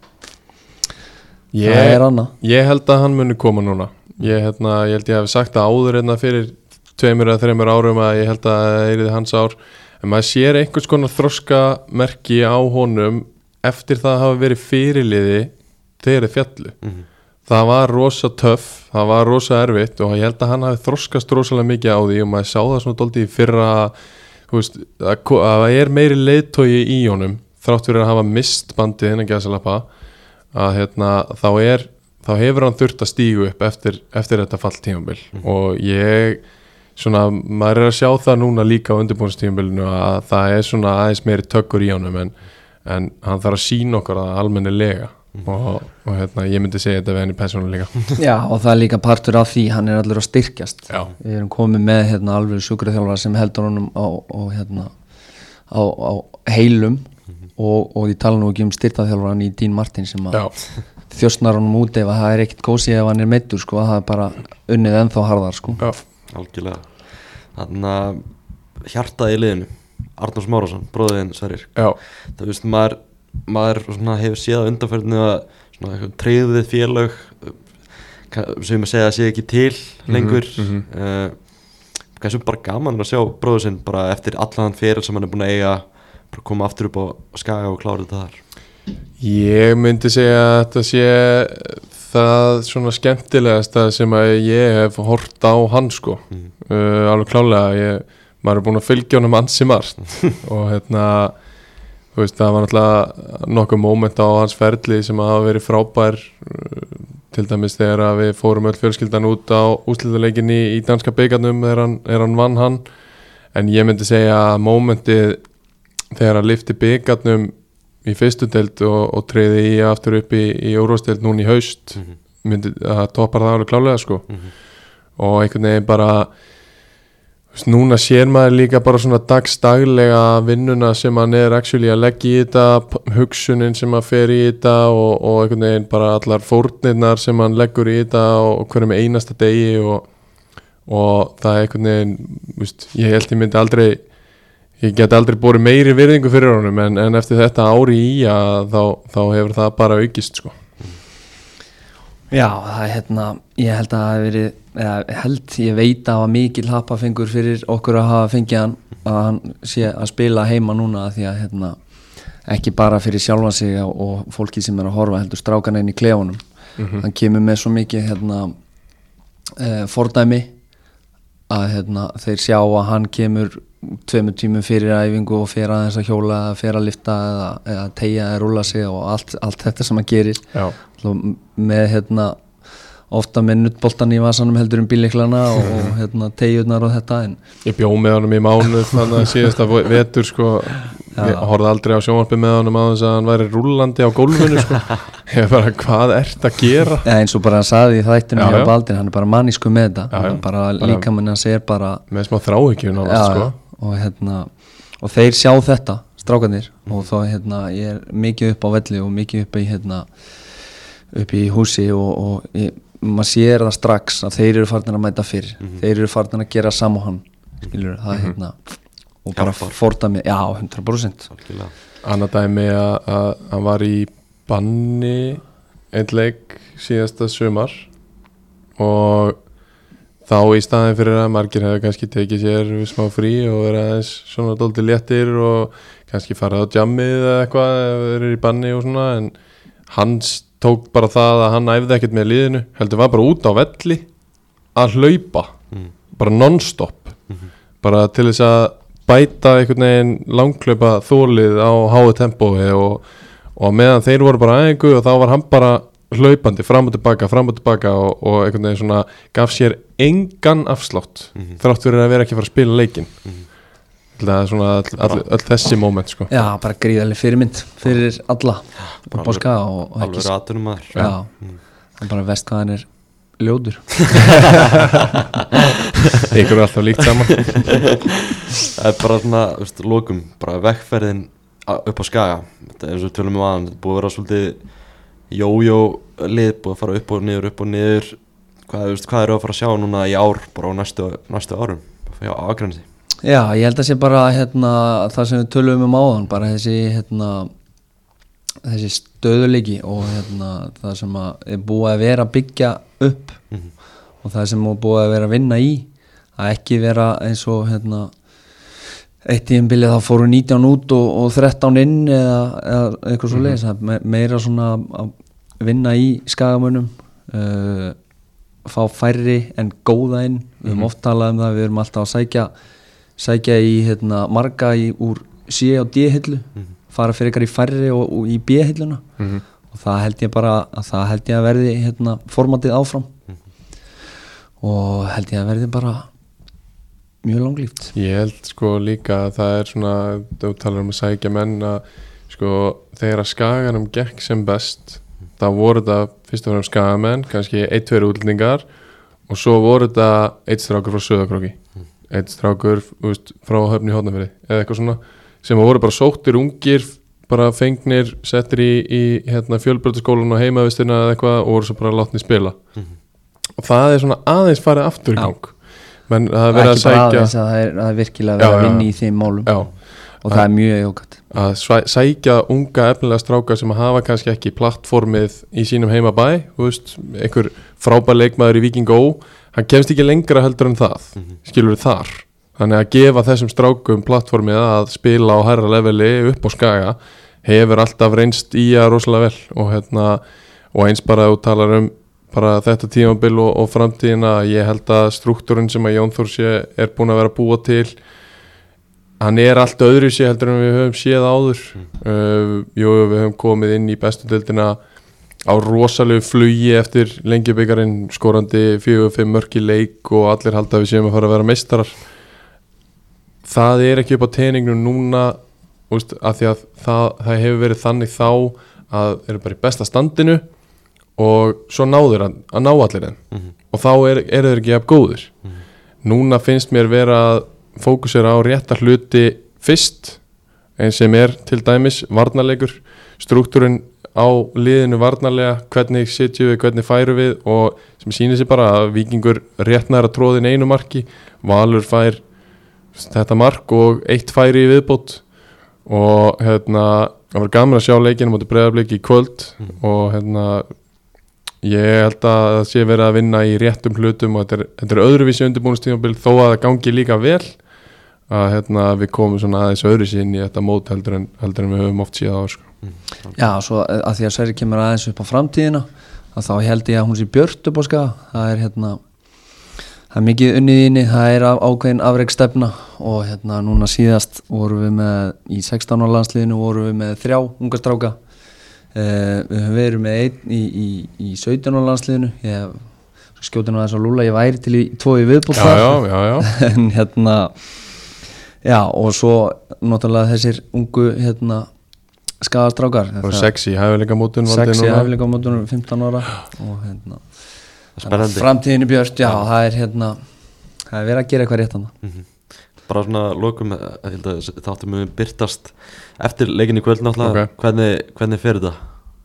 það ég, er annað ég held að hann muni koma núna ég, hérna, ég held ég hef sagt það áður hérna fyrir tveimur eða þreimur árum að ég held að það er hans ár en maður sér einhvers konar þroskamerki á honum eftir það að hafa verið fyrirliði þegar þið fjallu mm-hmm. það var rosa töff, það var rosa erfitt og ég held að hann hafi þroskast rosalega mikið á því og maður sá það svona dálítið í fyrra þú veist, að, að það er meiri leiðtogi í honum þrátt fyrir að hafa mist bandið innan gæsalappa að hérna, þá er þá hefur hann þurft að stígu upp eftir, eftir þetta fall tímabil mm-hmm. og ég svona, maður er að sjá það núna líka á undirbúinstímabilinu að það er svona aðeins meiri tökkur í honum en, en hann þarf að sýna okkur það almennilega mm. og, og hérna, ég myndi segja þetta við henni persónulega. Já, og það er líka partur af því, hann er allur að styrkjast. Já. Við erum komið með hérna alveg sjúkraþjálfara sem heldur honum á, á, hérna, á, á heilum mm-hmm. og, og ég tala nú ekki um styrtaþjálfaran í Dean Martin sem að þjóstnar honum út ef að það er ekkert gósið ef hann er meiddur sko, það er bara unnið ennþá harðar sko. Já. Algjörlega. Þannig að hjartað í liðinu Arnór Smárásson, bróðin Sverrir. Já. Það veist, maður, maður svona, hefur séð á undanferðinu að tryggðið félag sem að segja að sé ekki til lengur mm-hmm. uh, kannski bara gaman að sjá bróður sinn bara eftir allan fyrir sem hann er búin að eiga bara koma aftur upp á Skaga og klára þetta þar. Ég myndi segja að þetta sé það svona skemmtilegasta sem að ég hef hort á hann sko mm. uh, alveg klálega ég, maður er búin að fylgja honum ansi margt og hérna þú veist það var náttúrulega nokkuð moment á hans ferli sem að hafa verið frábær uh, til dæmis þegar að við fórum öll fjölskyldan út á úrslitaleikinni í danska bikarnum þegar hann, þegar hann vann hann en ég myndi segja að momentið þegar hann lyfti bikarnum í fyrstu deild og, og treyði í aftur upp í, í úrvalsdeild núna í haust mm-hmm. myndi að toppar það alveg klálega sko mm-hmm. og einhvern veginn bara veist, núna sér maður líka bara svona dagsdaglega vinnuna sem hann er actually að leggja í þetta, hugsunin sem hann fer í þetta og, og einhvern veginn bara allar fórnirnar sem hann leggur í þetta og hverjum einasta degi og, og það er einhvern veginn, veist, ég held ég myndi aldrei ég get aldrei borið meiri virðingu fyrir honum en, en eftir þetta ári í að þá, þá hefur það bara aukist sko. Já, það er hérna, ég held að það hefur verið, eða held, ég veit að það var mikil happafengur fyrir okkur að hafa fengið hann, að hann sé að spila heima núna því að hérna, ekki bara fyrir sjálfan sig og fólki sem er að horfa, heldur strákana inn í klefunum. Mm-hmm. Hann kemur með svo mikið hérna, eh, fordæmi að hérna, þeir sjá að hann kemur tveimur tímum fyrir æfingu og fer aðeins að hjóla eða fer að lifta eða, eða teygja eða rúlla sig og allt, allt þetta sem hann gerir. Já. Með hérna ofta með nuttboltan í vasanum heldur um bíllyklana og, og hérna teyjurnar og þetta en ég bjó með honum í mánuð þannig að síðasta vetur sko ég horfði aldrei á sjónvarpi með honum að þess að hann væri rúllandi á gólfinu sko ég bara hvað ert að gera ja, eins og bara hann saði í þættunum hjá Baldvin hann er bara mannísku með þetta já, já. bara, bara líkaminn hans er bara með smá þráhyggju náttúrulega sko og hérna og þeir sjá þetta strákarnir mm. og þá hérna ég er mikið upp á velli og mikið upp í hérna upp í húsi og, og ég, maður sér það strax að þeir eru farnir að mæta fyrr mm-hmm. þeir eru farnir að gera saman hann skilur það mm-hmm. hérna og bara fórta mig, já hundrað prósent Annað dæmi að hann var í banni einn leik síðasta sumar og þá í staðin fyrir að margir hefur kannski tekið sér smá frí og verið aðeins svona dálítið léttir og kannski farið á jammið eða eitthvað eða verið í banni og svona en hans tók bara það að hann æfði ekkert með liðinu heldur var bara út á velli að hlaupa mm. bara non-stop mm-hmm. bara til þess að bæta einhvern veginn langklaupa þólið á háu tempói og, og meðan þeir voru bara aðeingu og þá var hann bara hlaupandi fram og tilbaka, fram og tilbaka og, og einhvern veginn svona gaf sér engan afslátt mm-hmm. þrátt fyrir að vera ekki að fara að spila leikinn mm-hmm. það er svona all, all, all þessi moment sko. Já, bara gríðarlega fyrirmynd fyrir alla bara bóska og alveg ratunum maður já, mm. hann bara vest hvað hann er ljótur ykkur er alltaf líkt saman það er bara svona, veist, lokum bara vekkferðin upp á Skaga þetta er eins og tölum við aðan, þetta búið að vera svolítið jójó lið, búið að fara upp og niður, upp og niður hvað, veist, hvað eru að fara að sjá núna í ár bara á næstu, næstu árum já, Akranesi Já, ég held að sé bara hérna, það sem við tölum um áðan bara þessi, hérna, þessi stöðuleiki og hérna, það sem er búið að vera að byggja upp mm-hmm. og það sem er búið að vera að vinna í að ekki vera eins og hérna, eitt tímabilið þá fóru nítján út og, og þrettán inn eða, eða eitthvað svo leiðis mm-hmm. me, meira svona að vinna í skagamönnum uh, fá færri en góða inn mm-hmm. við höfum oft talað um það, við erum alltaf að sækja sækja í hérna, marga í, úr C og D-hillu mm-hmm. fara fyrir ykkar í færri og, og í B-hilluna mm-hmm. og það held ég bara að það held ég að verði hérna, formatið áfram mm-hmm. og held ég að verði bara mjög langlíft Ég held sko líka að það er svona þú talar um að sækja menn að sko þegar að Skaganum gekk sem best mm-hmm. þá voru þetta fyrst og fremst Skagamenn kannski ein, tveir útlendingar og svo voru þetta eitt strákur frá Sauðárkróki mm-hmm. eitt strákur veist, frá Höfn í Hornafirði eða eitthvað svona sem voru bara sóttir ungir bara fengnir, settir í, í hérna, fjölbrautaskólan og heimavistina eða eitthvað og voru svo bara látni spila mm-hmm. og það er svona aðeins farið aftur í gang menn það er verið að sækja aðeins, að það, er, það er virkilega verið að vinna í þeim málum já. og það er mjög jókat að sækja unga efnilega strákar sem hafa kannski ekki plattformið í sínum heimabæ veist, einhver frábær leikmaður í Víking Ó hann kemst ekki lengra heldur en það mm-hmm. skilur við þar þannig að gefa þessum strákum plattformið að spila á hærra leveli upp á Skaga hefur alltaf reynst í að rosalega vel og, hérna, og eins bara þú talar um bara þetta tímabil og, og framtíðina ég held að struktúrin sem að Jón Þór sé er búin að vera að búa til hann er allt öðru sé heldur en við höfum séð áður mm. uh, jú, við höfum komið inn í bestu deildina á rosalegu flugi eftir Lengjubikarinn skorandi fjögur fimm mörk í leik og allir halda að við séum að fara að vera meistarar það er ekki upp á teningnum núna úst, að því að það, það hefur verið þannig þá að eru bara í besta standinu og svo náður að, að ná allir þeim mm-hmm. og þá eru er þeir ekki jafn góðir mm-hmm. núna finnst mér vera að fókusera á rétta hluti fyrst, eins sem er til dæmis varnarleikur, struktúrin á liðinu varnarlega, hvernig sitjum við, hvernig færum við, og sem sýnir sér bara að Víkingur réttnar að tróðin einu marki, Valur fær þetta mark og eitt færi í viðbót, og hérna það var gaman að sjá leikinu móti Breiðablik í kvöld mm. og hérna ég held að það sé verið að vinna í réttum hlutum, og þetta er, þetta er öðruvísi undirbúningstímabil, þó að það gangi líka vel, að hérna við komum svona aðeins öðruvísi inn í þetta mót heldur en, heldur en við höfum oft síðan á sko. mm. Já, svo að því að Sverri kemur aðeins upp á framtíðina, að þá held ég að hún sé björt upp á Skaga. Það er hérna það er mikið unnið inni, það er ákveðin afreksstefna, og hérna núna síðast vorum við með, í sextán ára landsliðinu vorum við með þrjá unga stráka, uh, við höfum verið með einn í, í, í sautján ára landsliðinu, ég skjóti nú aðeins á Lúlla, ég væri til í tvo í viðbót já, já, já, já. en hérna já, og svo náttúrulega þessir ungu hérna Skagastrákar, og sexy hæfileikamótun sexy hæfileikamótun fimmtán ára, og hérna framtíðinu björt, já, já, það er hérna það er verið að gera eitthvað rétt hann mm-hmm. Bara svona lokum, þáttum við byrtast eftir leikin í kvöld náttúrulega, okay. hvernig, hvernig fer þetta?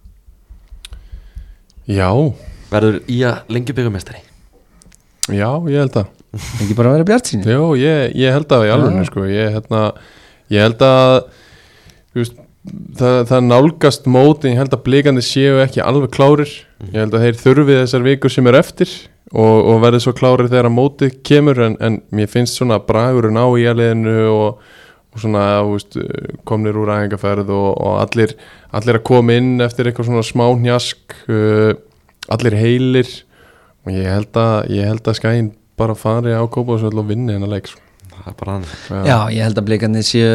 Já, verður í að lengi byggamestari? Já, ég held að ekki bara að vera bjart síni? Jó, ég, ég held að í alveg sko. ég, hérna, ég held að just, það, það nálgast mót, en ég held að Blikandi séu ekki alveg klárir, ég held að þeir þurfi þessar vikur sem er eftir og, og verði svo klárir þegar að mótið kemur, en, en mér finnst svona bragurinn á í aðliðinu og, og svona veist, komnir úr æfingarferð og, og allir, allir að koma inn eftir eitthvað svona smá hnjask, uh, allir heilir, og ég held að ég held að Skaginn bara fari á Kópavogsvöll og vinni hennar leik. Það er bara hann. Já. Já, ég held að Blikandi séu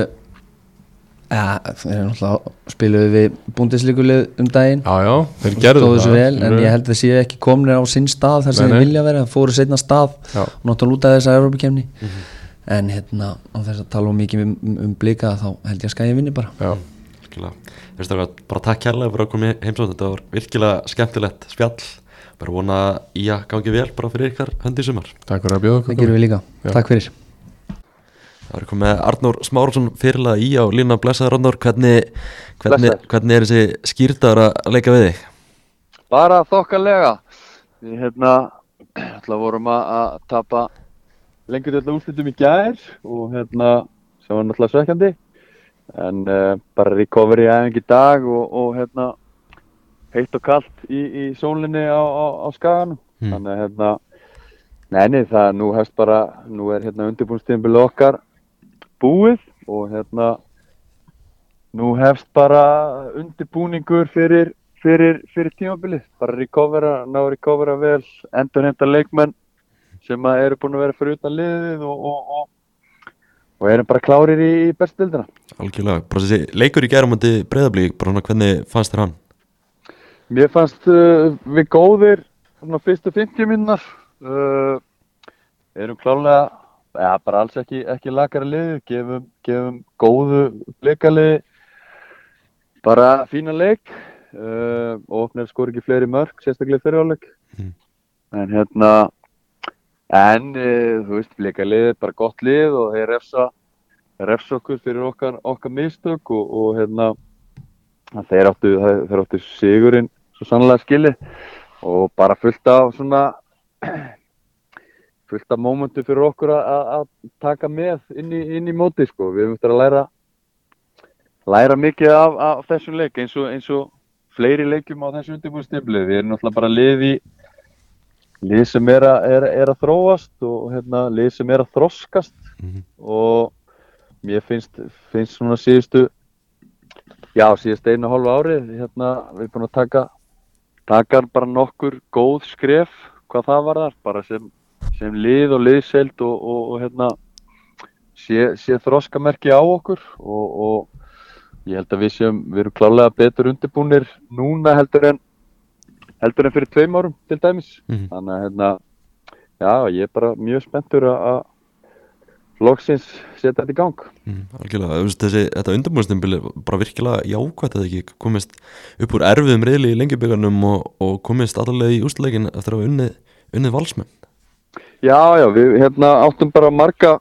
ja, þeir eru náttúrulega spiluðu við Bundesliga-lið um daginn. Já, já, þeir gerðu það vel, en ég held að séu ekki komnir á sinn stað þar sem þeir vilja vera, fóru seinna stað já. Og náttúrulega út af þessar Evrópukefni mm-hmm. en hérna, á þess að tala um mikið um, um Blika, þá held ég að Skaginn vinni bara. Já, virkilega. Þú veist það, bara takk kærlega fyrir að koma heimsókn, þetta var virkilega skemmtilegt spjall, bara vona í að gangi vel bara fyrir ykkar hönd í sumar. Takk fyrir að bjóða okkur. Það gerum við líka, já. Takk fyrir. Það er komið Arnór Smárason fyrirlega í á lína. Blessaður Arnór, hvernig, hvernig, hvernig er þessi skýrdagur að leika við þig? Bara þokkalega. Við hérna, ætla vorum að tapa lengur til úrslitum í gær og hérna, sem var náttúrulega svekkjandi. En uh, bara recovery æfing í dag og, og hérna, heitt og kalt í, í sólinni á, á, á Skaganum. Mm. Þannig að hérna, neini það nú hefst bara, nú er hérna undirbúningstímabilið okkar búið og hérna nú hefst bara undirbúningur fyrir, fyrir, fyrir tímabilið, bara recovera, ná recovera vel, endurheimta leikmenn sem að eru búin að vera fyrir utan liðið og, og, og, og erum bara klárir í, í bestu deildina. Algjörlega, bara þessi leikur í gær á móti Breiðablik, bara svona hvernig fannst þér hann? Mér fannst uh, við góðir svona fyrstu fimmtíu mínútur, uh, erum klálega ja, bara alls ekki, ekki lakara liðið, gefum, gefum góðu Blikaliði bara fína leik uh, og opnir skor ekki fleiri mörk, sérstaklega fyrir áleik. Mm. En hérna, en uh, þú veist, Blikaliði er bara gott lið og þeir refsa, refsa okkur fyrir okkar, okkar mistök og, og hérna, þeir áttu, þeir áttu sigurinn svo sannlega skilið og bara fullt af svona fullt af mómentu fyrir okkur að taka með inn í, inn í móti sko. Við höfum eftir að læra læra mikið af, af þessum leik eins og, eins og fleiri leikjum á þessu undirbúningstímabilið. Við erum náttúrulega bara lið í lið sem er að, er, er að þróast og hérna, lið sem er að þroskast mm-hmm. og mér finnst, finnst svona síðustu já, síðust einu og hálfu árið hérna, við erum búin að taka taka bara nokkur góð skref hvað það var þar, bara sem sem lið og liðseild og, og, og hérna sé, sé þroskamerki á okkur og, og ég held að við séum, við erum klárlega betur undirbúnir núna heldur en heldur en fyrir tveim árum til dæmis. Mm-hmm. Þannig að hérna, já, ég er bara mjög spenntur að loksins setja þetta í gang. Mm, algjörlega, þessi, þetta undirbúningstímabil er bara virkilega jákvætt eða ekki, komist upp úr erfiðum riðli í Lengjubikarnum og, og komist allavega í úrslitaleikin eftir að hafa unnið, unnið Valsmenn. Já, já, við hérna áttum bara marga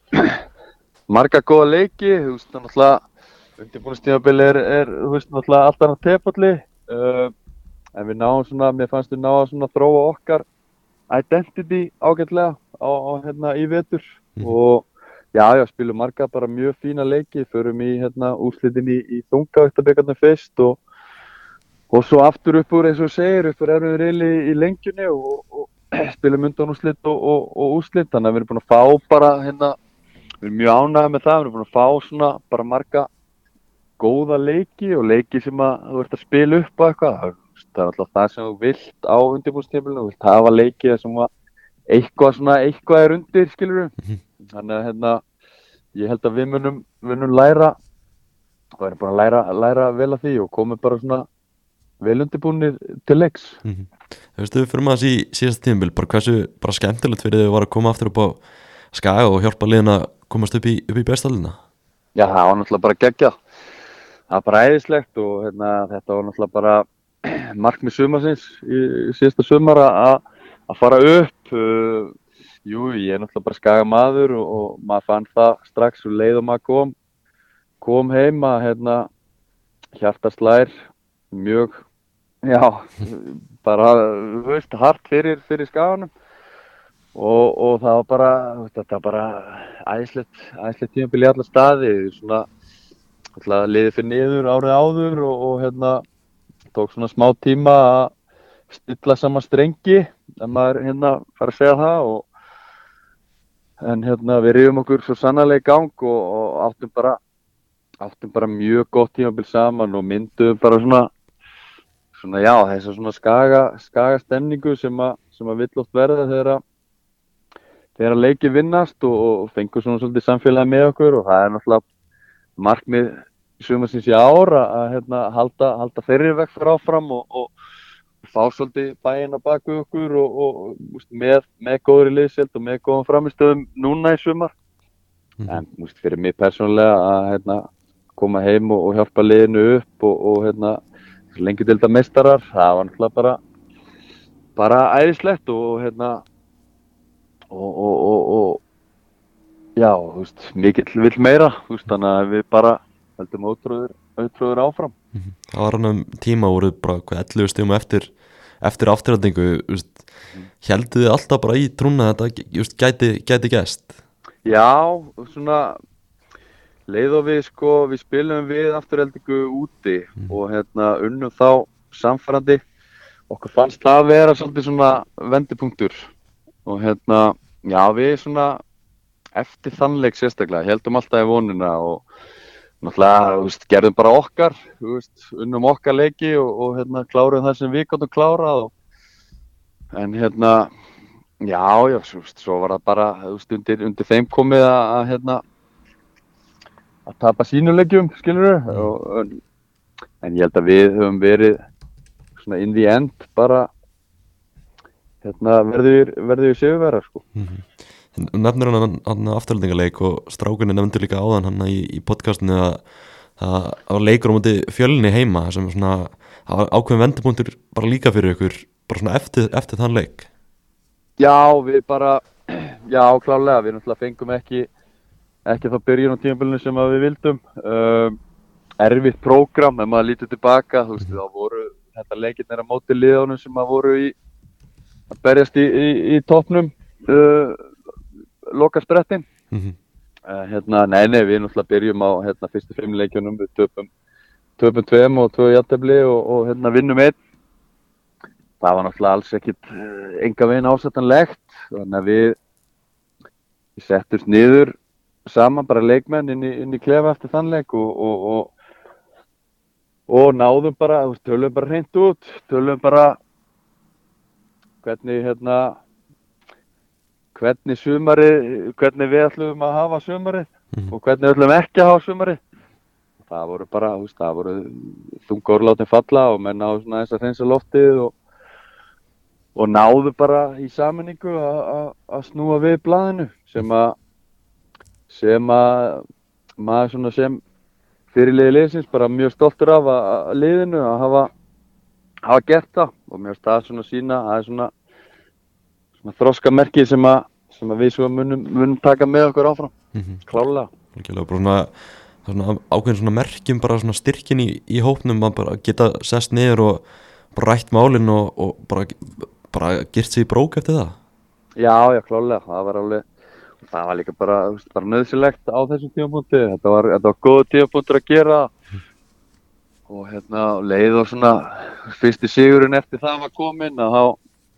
marga góða leiki, þú veist, það náttúrulega undirbúningstímabil er, er, þú veist, náttúrulega allt annað tepalli uh, en við náum svona, mér fannst við náum svona að þróa okkar identity ágætlega á, á hérna í vetur mm. og já, já, spilum marga bara mjög fína leiki, förum í hérna úrslitin í, í Þungavíktarbikarnir fyrst og og svo aftur upp úr, eins og þú segir, upp úr erfiðum riðli í, í lengjunni og, og spilum undanúrslit og, og, og úrslit, þannig að við erum búin að fá bara hérna, við erum mjög ánægðir með það, við erum búin að fá svona bara marga góða leiki og leiki sem að þú ert að spila upp á eitthvað, það er alltaf það sem þú vilt á undirbúningstímabilinu, þú vilt hafa leiki sem að eitthvað svona, eitthvað er undir, skilur við, mm-hmm. þannig að hérna, ég held að við munum, munum læra, og erum búin að læra, læra vel af því og komum bara svona vel undirbúnir til leiks. Mm-hmm. Þú veist, við fyrir maður í síðasta tímabil, bara hversu bara skemmtilegt fyrir þau var að koma aftur upp á Skaga og hjálpa liðin að komast upp í, upp í bestallina? Já, það var náttúrulega bara geggjað. Það var bara æðislegt og hérna, þetta var náttúrulega bara markmið sumarsins í, í síðasta sumar að að fara upp. Uh, jú, ég er náttúrulega bara Skaga maður og, og maður fann það strax og leið og maður kom, kom heim að hérna, hjarta slær mjög, já, bara, þú veist, hart fyrir, fyrir Skaganum og, og það var bara, þetta var bara æðislegt, æðislegt tímabil í alla staði, svona, alltaf liðið fyrir niður árið áður og, og hérna, tók svona smá tíma að stilla saman strengi, ef maður hérna fara að segja það og en hérna við rifum okkur svo sannarlega í gang og, og áttum bara, áttum bara mjög gott tímabil saman og myndum bara svona Svona já, þess að svona skaga, skaga stemningu sem að, sem að vill oft verða þegar að, þegar að leiki vinnast og, og fengur svona svolítið samfélagi með okkur og það er náttúrulega markmið sumarsins í ár að, að hérna, halda, halda þeirri vegferð áfram og, og fá svolítið bæinn á baku okkur og, og, og með, með góðri liðsheild og með góðum framistöðum núna í sumar. Mm. En múst, fyrir mig persónulega að hérna, koma heim og, og hjálpa liðinu upp og, og hérna, lengi deilda meistarar, það var náttúrulega bara bara æðislegt og hérna og, og, og, og já, þú veist, mikill vill meira, þú veist, þannig að við bara heldum ótrúður, ótrúður áfram. Mm-hmm. Það var hann um tíma voruð bara hvað ellefu stigum eftir eftir afturhaldingu, þú veist, mm. helduð þið alltaf bara í trúna að þetta just, gæti, gæti gæst? Já, svona leið og við sko, við spilum við afturheldingu úti mm. og hérna unnum þá samfærandi. Okkur fannst það að vera svolítið svona vendipunktur og hérna, já við svona eftir þannleik sérstaklega, heldum alltaf í vonina og náttúrulega, þú veist, gerðum bara okkar, þú veist, unnum okkar leiki og, og hérna kláruðum það sem við gáttum klárað og en hérna, já, já, svo, svo var það bara, þú veist, undir, undir þeim komið að, að hérna að tapa sínuleikjum, skilur við, en ég held að við höfum verið svona in the end bara hérna verður við sigurvegarar, sko. Mm-hmm. Nefnir hann hann afturhaldingaleik og strákunni nefndur líka áðan hann í, í podcastinu að það var leikur á móti Fjölni heima sem svona, það var ákveðin vendipunktur bara líka fyrir ykkur, bara svona eftir, eftir þann leik. Já, við bara, já, klárlega, við náttúrulega fengum ekki ekki þá byrjun á tímabilinu sem að við vildum um, erfitt prógram ef maður lítur tilbaka, þú veist, þá voru þetta leikirnir á móti liðunum sem að voru í að berjast í, í, í toppnum uh, loka sprettin mm-hmm. uh, hérna, nei, nei, við náttúrulega byrjum á hérna, fyrstu fimm leikjunum, við töpum töpum tveim og tvö jafntefli og, og hérna vinnum einn. Það var náttúrulega alls ekkit uh, enga veginn ásættanlegt, þannig að við við settumst niður saman bara leikmenn inn í, inn í klefa eftir þann leik og, og, og, og náðum bara, tölum bara hreint út, tölum bara hvernig hérna, hvernig sumarið, hvernig við ætlum að hafa sumarið mm. og hvernig við ætlum ekki að hafa sumarið. Það voru bara, þú veist, það voru þungorlátin falla og menn á svona þess að hreinsa loftið og, og náðu bara í sammenningu að snúa við blaðinu sem að sem að maður svona sem fyrirliði liðsins bara mjög stoltur af að liðinu að hafa, hafa gert það og mér finnst það svona sína, það er svona, svona þroskamerki sem að sem að við svo munum, munum taka með okkur áfram, Mhm. klálega. Algjörlega, bara svona, það er svona ákveðin svona merkjum, bara svona styrkin í, í hópnum að bara geta sest niður og bara rætt málin og, og bara, bara girt sig í brók eftir það. Já, já, klálega, það var alveg, það var líka bara, þú veist, bara nöðsilegt á þessum tímapunkti, þetta var, þetta var góð tímapunktur að gera og hérna leið og svona fyrsti sigurinn eftir það var kominn að þá,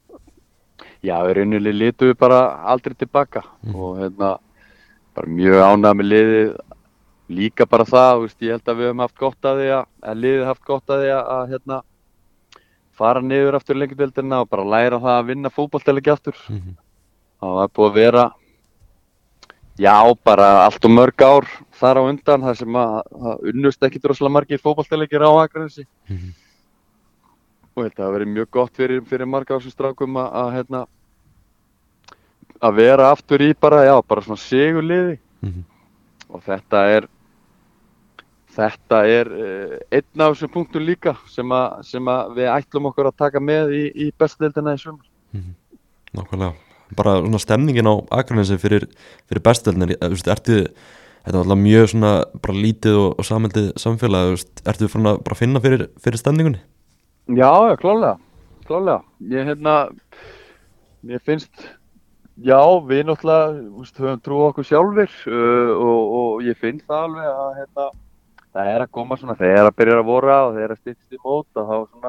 já, í rauninni litum við bara aldrei tilbaka Mm. og hérna bara mjög ánægð með liðið, líka bara það, þú veist, ég held að við höfum haft gott að því að, að liðið haft gott að því að, að hérna fara niður aftur í Lengjudeildina og bara læra það að vinna fótboltaleiki aftur. Mhm. Það var búið að vera, já, bara allt og mörg ár þar á undan, þar sem að, að unnust ekkit rosalega margir fótboltaleikir á Akranesi. Mhm. Og þetta hafi verið mjög gott fyrir, fyrir marga ásum strákum að, að, hérna, að vera aftur í bara, já, bara svona sigurliði. Mhm. Og þetta er, þetta er uh, einn af þessum punktum líka sem að, sem að við ætlum okkur að taka með í, í bestudeildina í sumar. Mhm. Nákvæmlega, bara svona stemningin á Akranesi fyrir, fyrir bestöldinni, ertu, þetta er alltaf mjög svona bara lítið og, og samhældið samfélag, þú veist, ertu fann að bara finna fyrir, fyrir stemningunni? Já, já, klálega, klálega. Ég, hérna, mér finnst, já, við náttúrulega, þú veist, höfum trú á okkur sjálfir uh, og, og ég finn það alveg að, hérna, það er að koma svona, þegar að byrja að vora og þegar að styttist í mót og þá svona,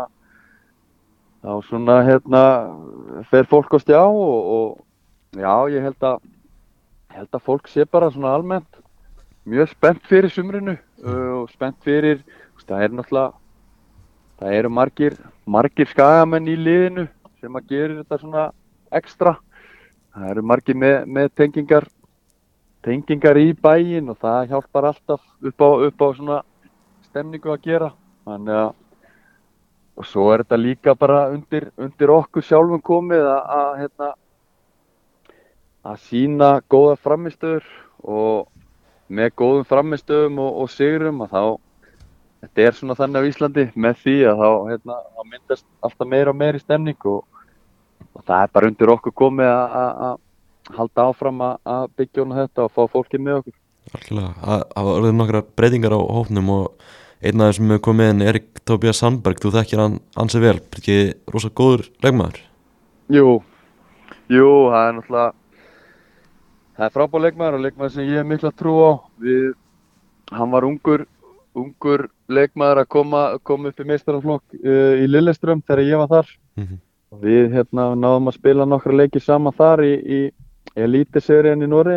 þá svona, hérna, fer fólk á stjá og, og já, ég held að, ég held að fólk sé bara svona almennt mjög spennt fyrir sumrinu uh, og spennt fyrir, þú veist, það er náttúrulega, það eru margir, margir skagamenn í liðinu sem að gera þetta svona ekstra. Það eru margir með, með tengingar, tengingar í bæinn og það hjálpar alltaf upp á, upp á svona stemningu að gera. Þannig að, og svo er þetta líka bara undir, undir okkur sjálfum komið að, að, hérna, að sýna góða frammistöður og með góðum frammistöðum og, og sigrum að þá, þetta er svona þannig á Íslandi með því að þá, hérna, þá myndast alltaf meira og meira í stemning og, og það er bara undir okkur komið að, að, að halda áfram að, að byggja hún þetta og fá fólkið með okkur. Algjörlega, það hafa orðið nokkra breytingar á hópnum og einn af þessum hefur komið inn, Erik Tobias Sandberg, þú þekkir hann ansi vel, er ekki rosa góður leikmaður? Jú, jú, það er náttúrulega, það er frábær leikmaður og leikmaður sem ég hef mikla trú á. Við, hann var ungur, ungur leikmaður að koma, koma upp í meistaraflokk uh, í Lillestrøm þegar ég var þar. Mhm. Við hérna náðum að spila nokkra leiki saman þar í, í Eliteserien í Noregi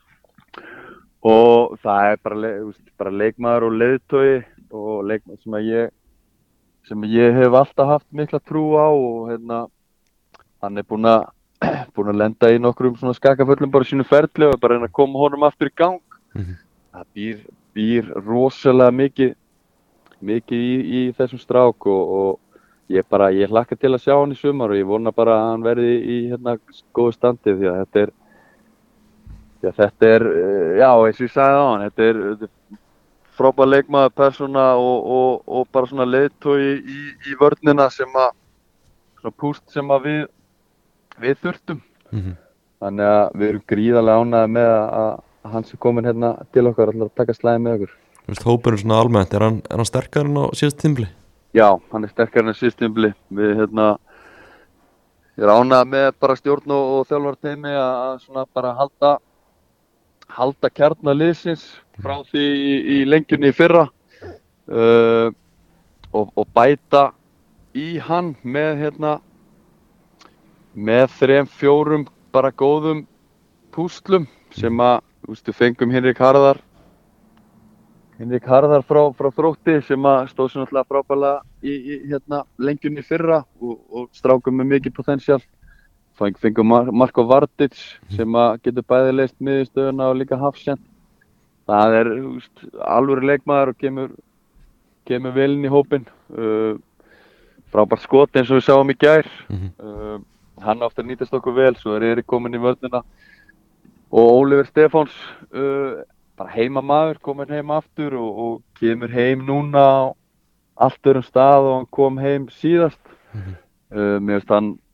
og það er bara, le, bara leikmaður og leiðtogi og leikmaður sem að ég sem ég hef alltaf haft mikla trú á og hérna hann er búinn að búinn að lenda í nokkrum svona skakaföllum bara sínu ferli og bara reyna að koma honum aftur í gang. Mhm. Það býr, býr rosalega mikið mikið í, í þessum strák og, og ég bara, ég hlakka til að sjá hann í sumar og ég vona bara að hann verði í hérna góðu standi því að þetta er því að þetta er, já, eins og ég sagði á hann, þetta er, þetta er frábær leikmaður, persóna og, og, og bara svona leiðtogi í, í vörnina sem að svona púst sem að við við þurftum. Mhm. Þannig að við erum gríðarlega ánægðir með að, að hann sé komin hérna til okkar og að taka slagið með okkur. Þú veist, hópurinn svona almennt, er hann, er hann sterkar en á síðast tímabili? Já, hann er sterkar en síðast tímabili. Við hérna, ég er ánægð með bara stjórn og, og þjálfarteymi að, að svona bara halda, halda kjarna liðsins frá því í, í lengjunni í fyrra uh, og, og bæta í hann með hérna, með þrem, fjórum bara góðum púslum sem að, þú veist, við fengum Hinrik Harðar Hinrik Harðar frá, frá Þrótti sem að stóð sér náttúrulega frábærlega í, í hérna, lengjunni í fyrra og, og strákum með mikið potential. Fengum Mar Marko Vardic sem að getur bæði leyst miðjustöðuna og líka hafsend. Það er, þú veist, alvöru leikmaður og kemur, kemur vel inn í hópinn. Uh, frábært skot eins og við sáum í gær. Mhm. Uh, hann átti að nýtast okkur vel, svo er Erik komin í vörnina og Oliver Stefáns uh, bara heimamaður, komin heim aftur og, og kemur heim núna á allt öðrum stað og hann kom heim síðast. Mhm. uh, mér finnst hann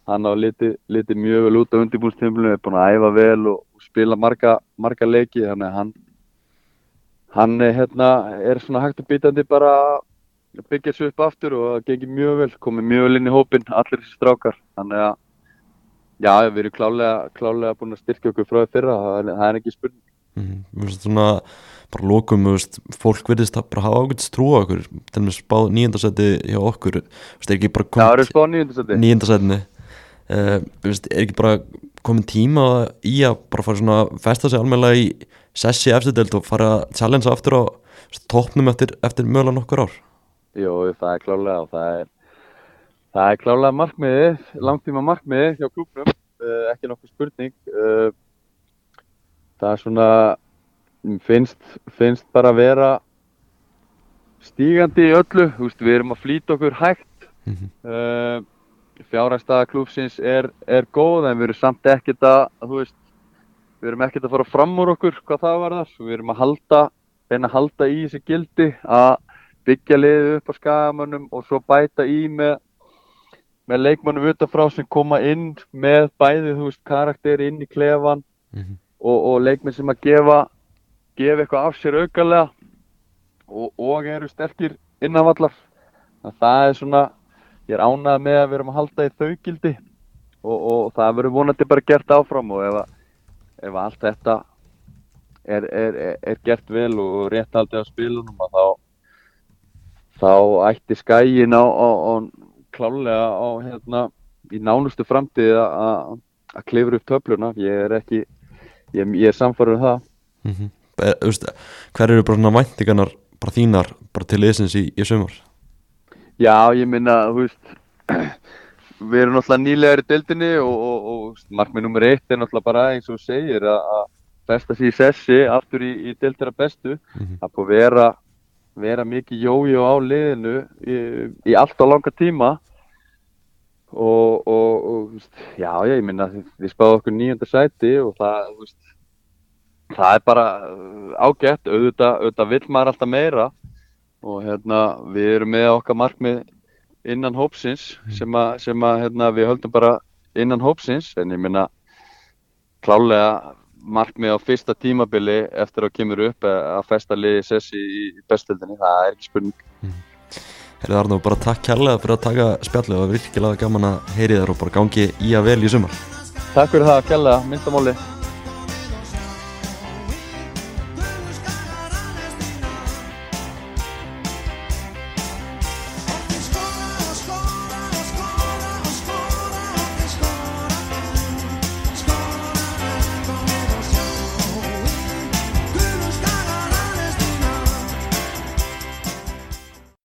hann á litið liti mjög vel út á undirbúningstímabilinu, er búinn að æfa vel og, og spila marga, marga leiki, þannig að hann hann er, hérna, er svona hægt og bítandi bara að byggja sig upp aftur og það gengir mjög vel, komið mjög vel inn í hópinn, allir þessi strákar, þannig að já, við erum klálega, klálega búin að styrkja okkur frá því fyrra, það er, það er ekki spurning. Mm, við veist svona bara lokum, við veist, fólk virðist að bara hafa ágætis trú á okkur, til og með spáð níundasæti hjá okkur, við veist, er ekki bara komið... Já, það eru spáð níundasæti. Níundasætinu, uh, við veist, er ekki bara komin tíma í að bara fara svona að festa sig almennilega í sessi eftir deild og fara að challenge aftur á toppnum eftir, eftir mögulega nokkur ár? Jú, það er klálega og það er Það er klálega markmiðið, langtíma markmiðið hjá klúbbnum, uh, ekki nokkuð spurning. Uh, það er svona, finnst, finnst bara að vera stígandi í öllu. Úst, við erum að flýta okkur hægt. Mm-hmm. Uh, fjárhagsstaða klúbbsins er, er góð, en við erum samt ekkert að, þú veist, við erum ekkert að fara fram úr okkur hvað það var þar. Við erum að halda, reyna að halda í þessi gildi, að byggja liðið upp á Skagamönnum og svo bæta í með með leikmönnum utanfrá sem koma inn með bæði, þú veist, karakteri inn í klefan mm-hmm. og, og leikmenn sem að gefa gefa eitthvað af sér aukalega og, og eru sterkir innanvallar. Það er svona, ég er ánægð með að við erum að halda í þau gildi og, og það verður vonandi bara gert áfram og ef, ef allt þetta er, er, er, er gert vel og rétt haldið á spilunum þá, þá ætti Skaginn á, á, á klálega á hérna í nánustu framtíð að að klifra upp töfluna. Ég er ekki ég, ég er samfærður um það. Mm-hmm. e, veist, hver eru bara svona væntingarnar bara þínar bara til liðsins í, í sumar? Já, ég minna, þú veist við erum náttúrulega nýlegar í deildinni og, og, og markmið nummer eitt er náttúrulega bara eins og þú segir að festa sig í sessi aftur í, í deildina bestu. Mm-hmm. Það búið vera vera mikið jójó á liðinu í, í allt á langa tíma og, og, og já, ég minna þið spáðu okkur níunda sæti og það, veist, það er bara ágætt, auðvitað, auðvitað vill maður alltaf meira og hérna við erum með okkar markmið innan hópsins sem að, sem að hérna, við höldum bara innan hópsins en ég minna klálega markmið á fyrsta tímabili eftir að kemur upp að festa liði sessi í bestöldinni, það er ekki spurning. Mm. Herðu Arnór, bara takk kærlega fyrir að taka spjallið og virkilega gaman að heyri þér og bara gangi í að vel í sumar. Takk fyrir það, kærlega, minnstamáli.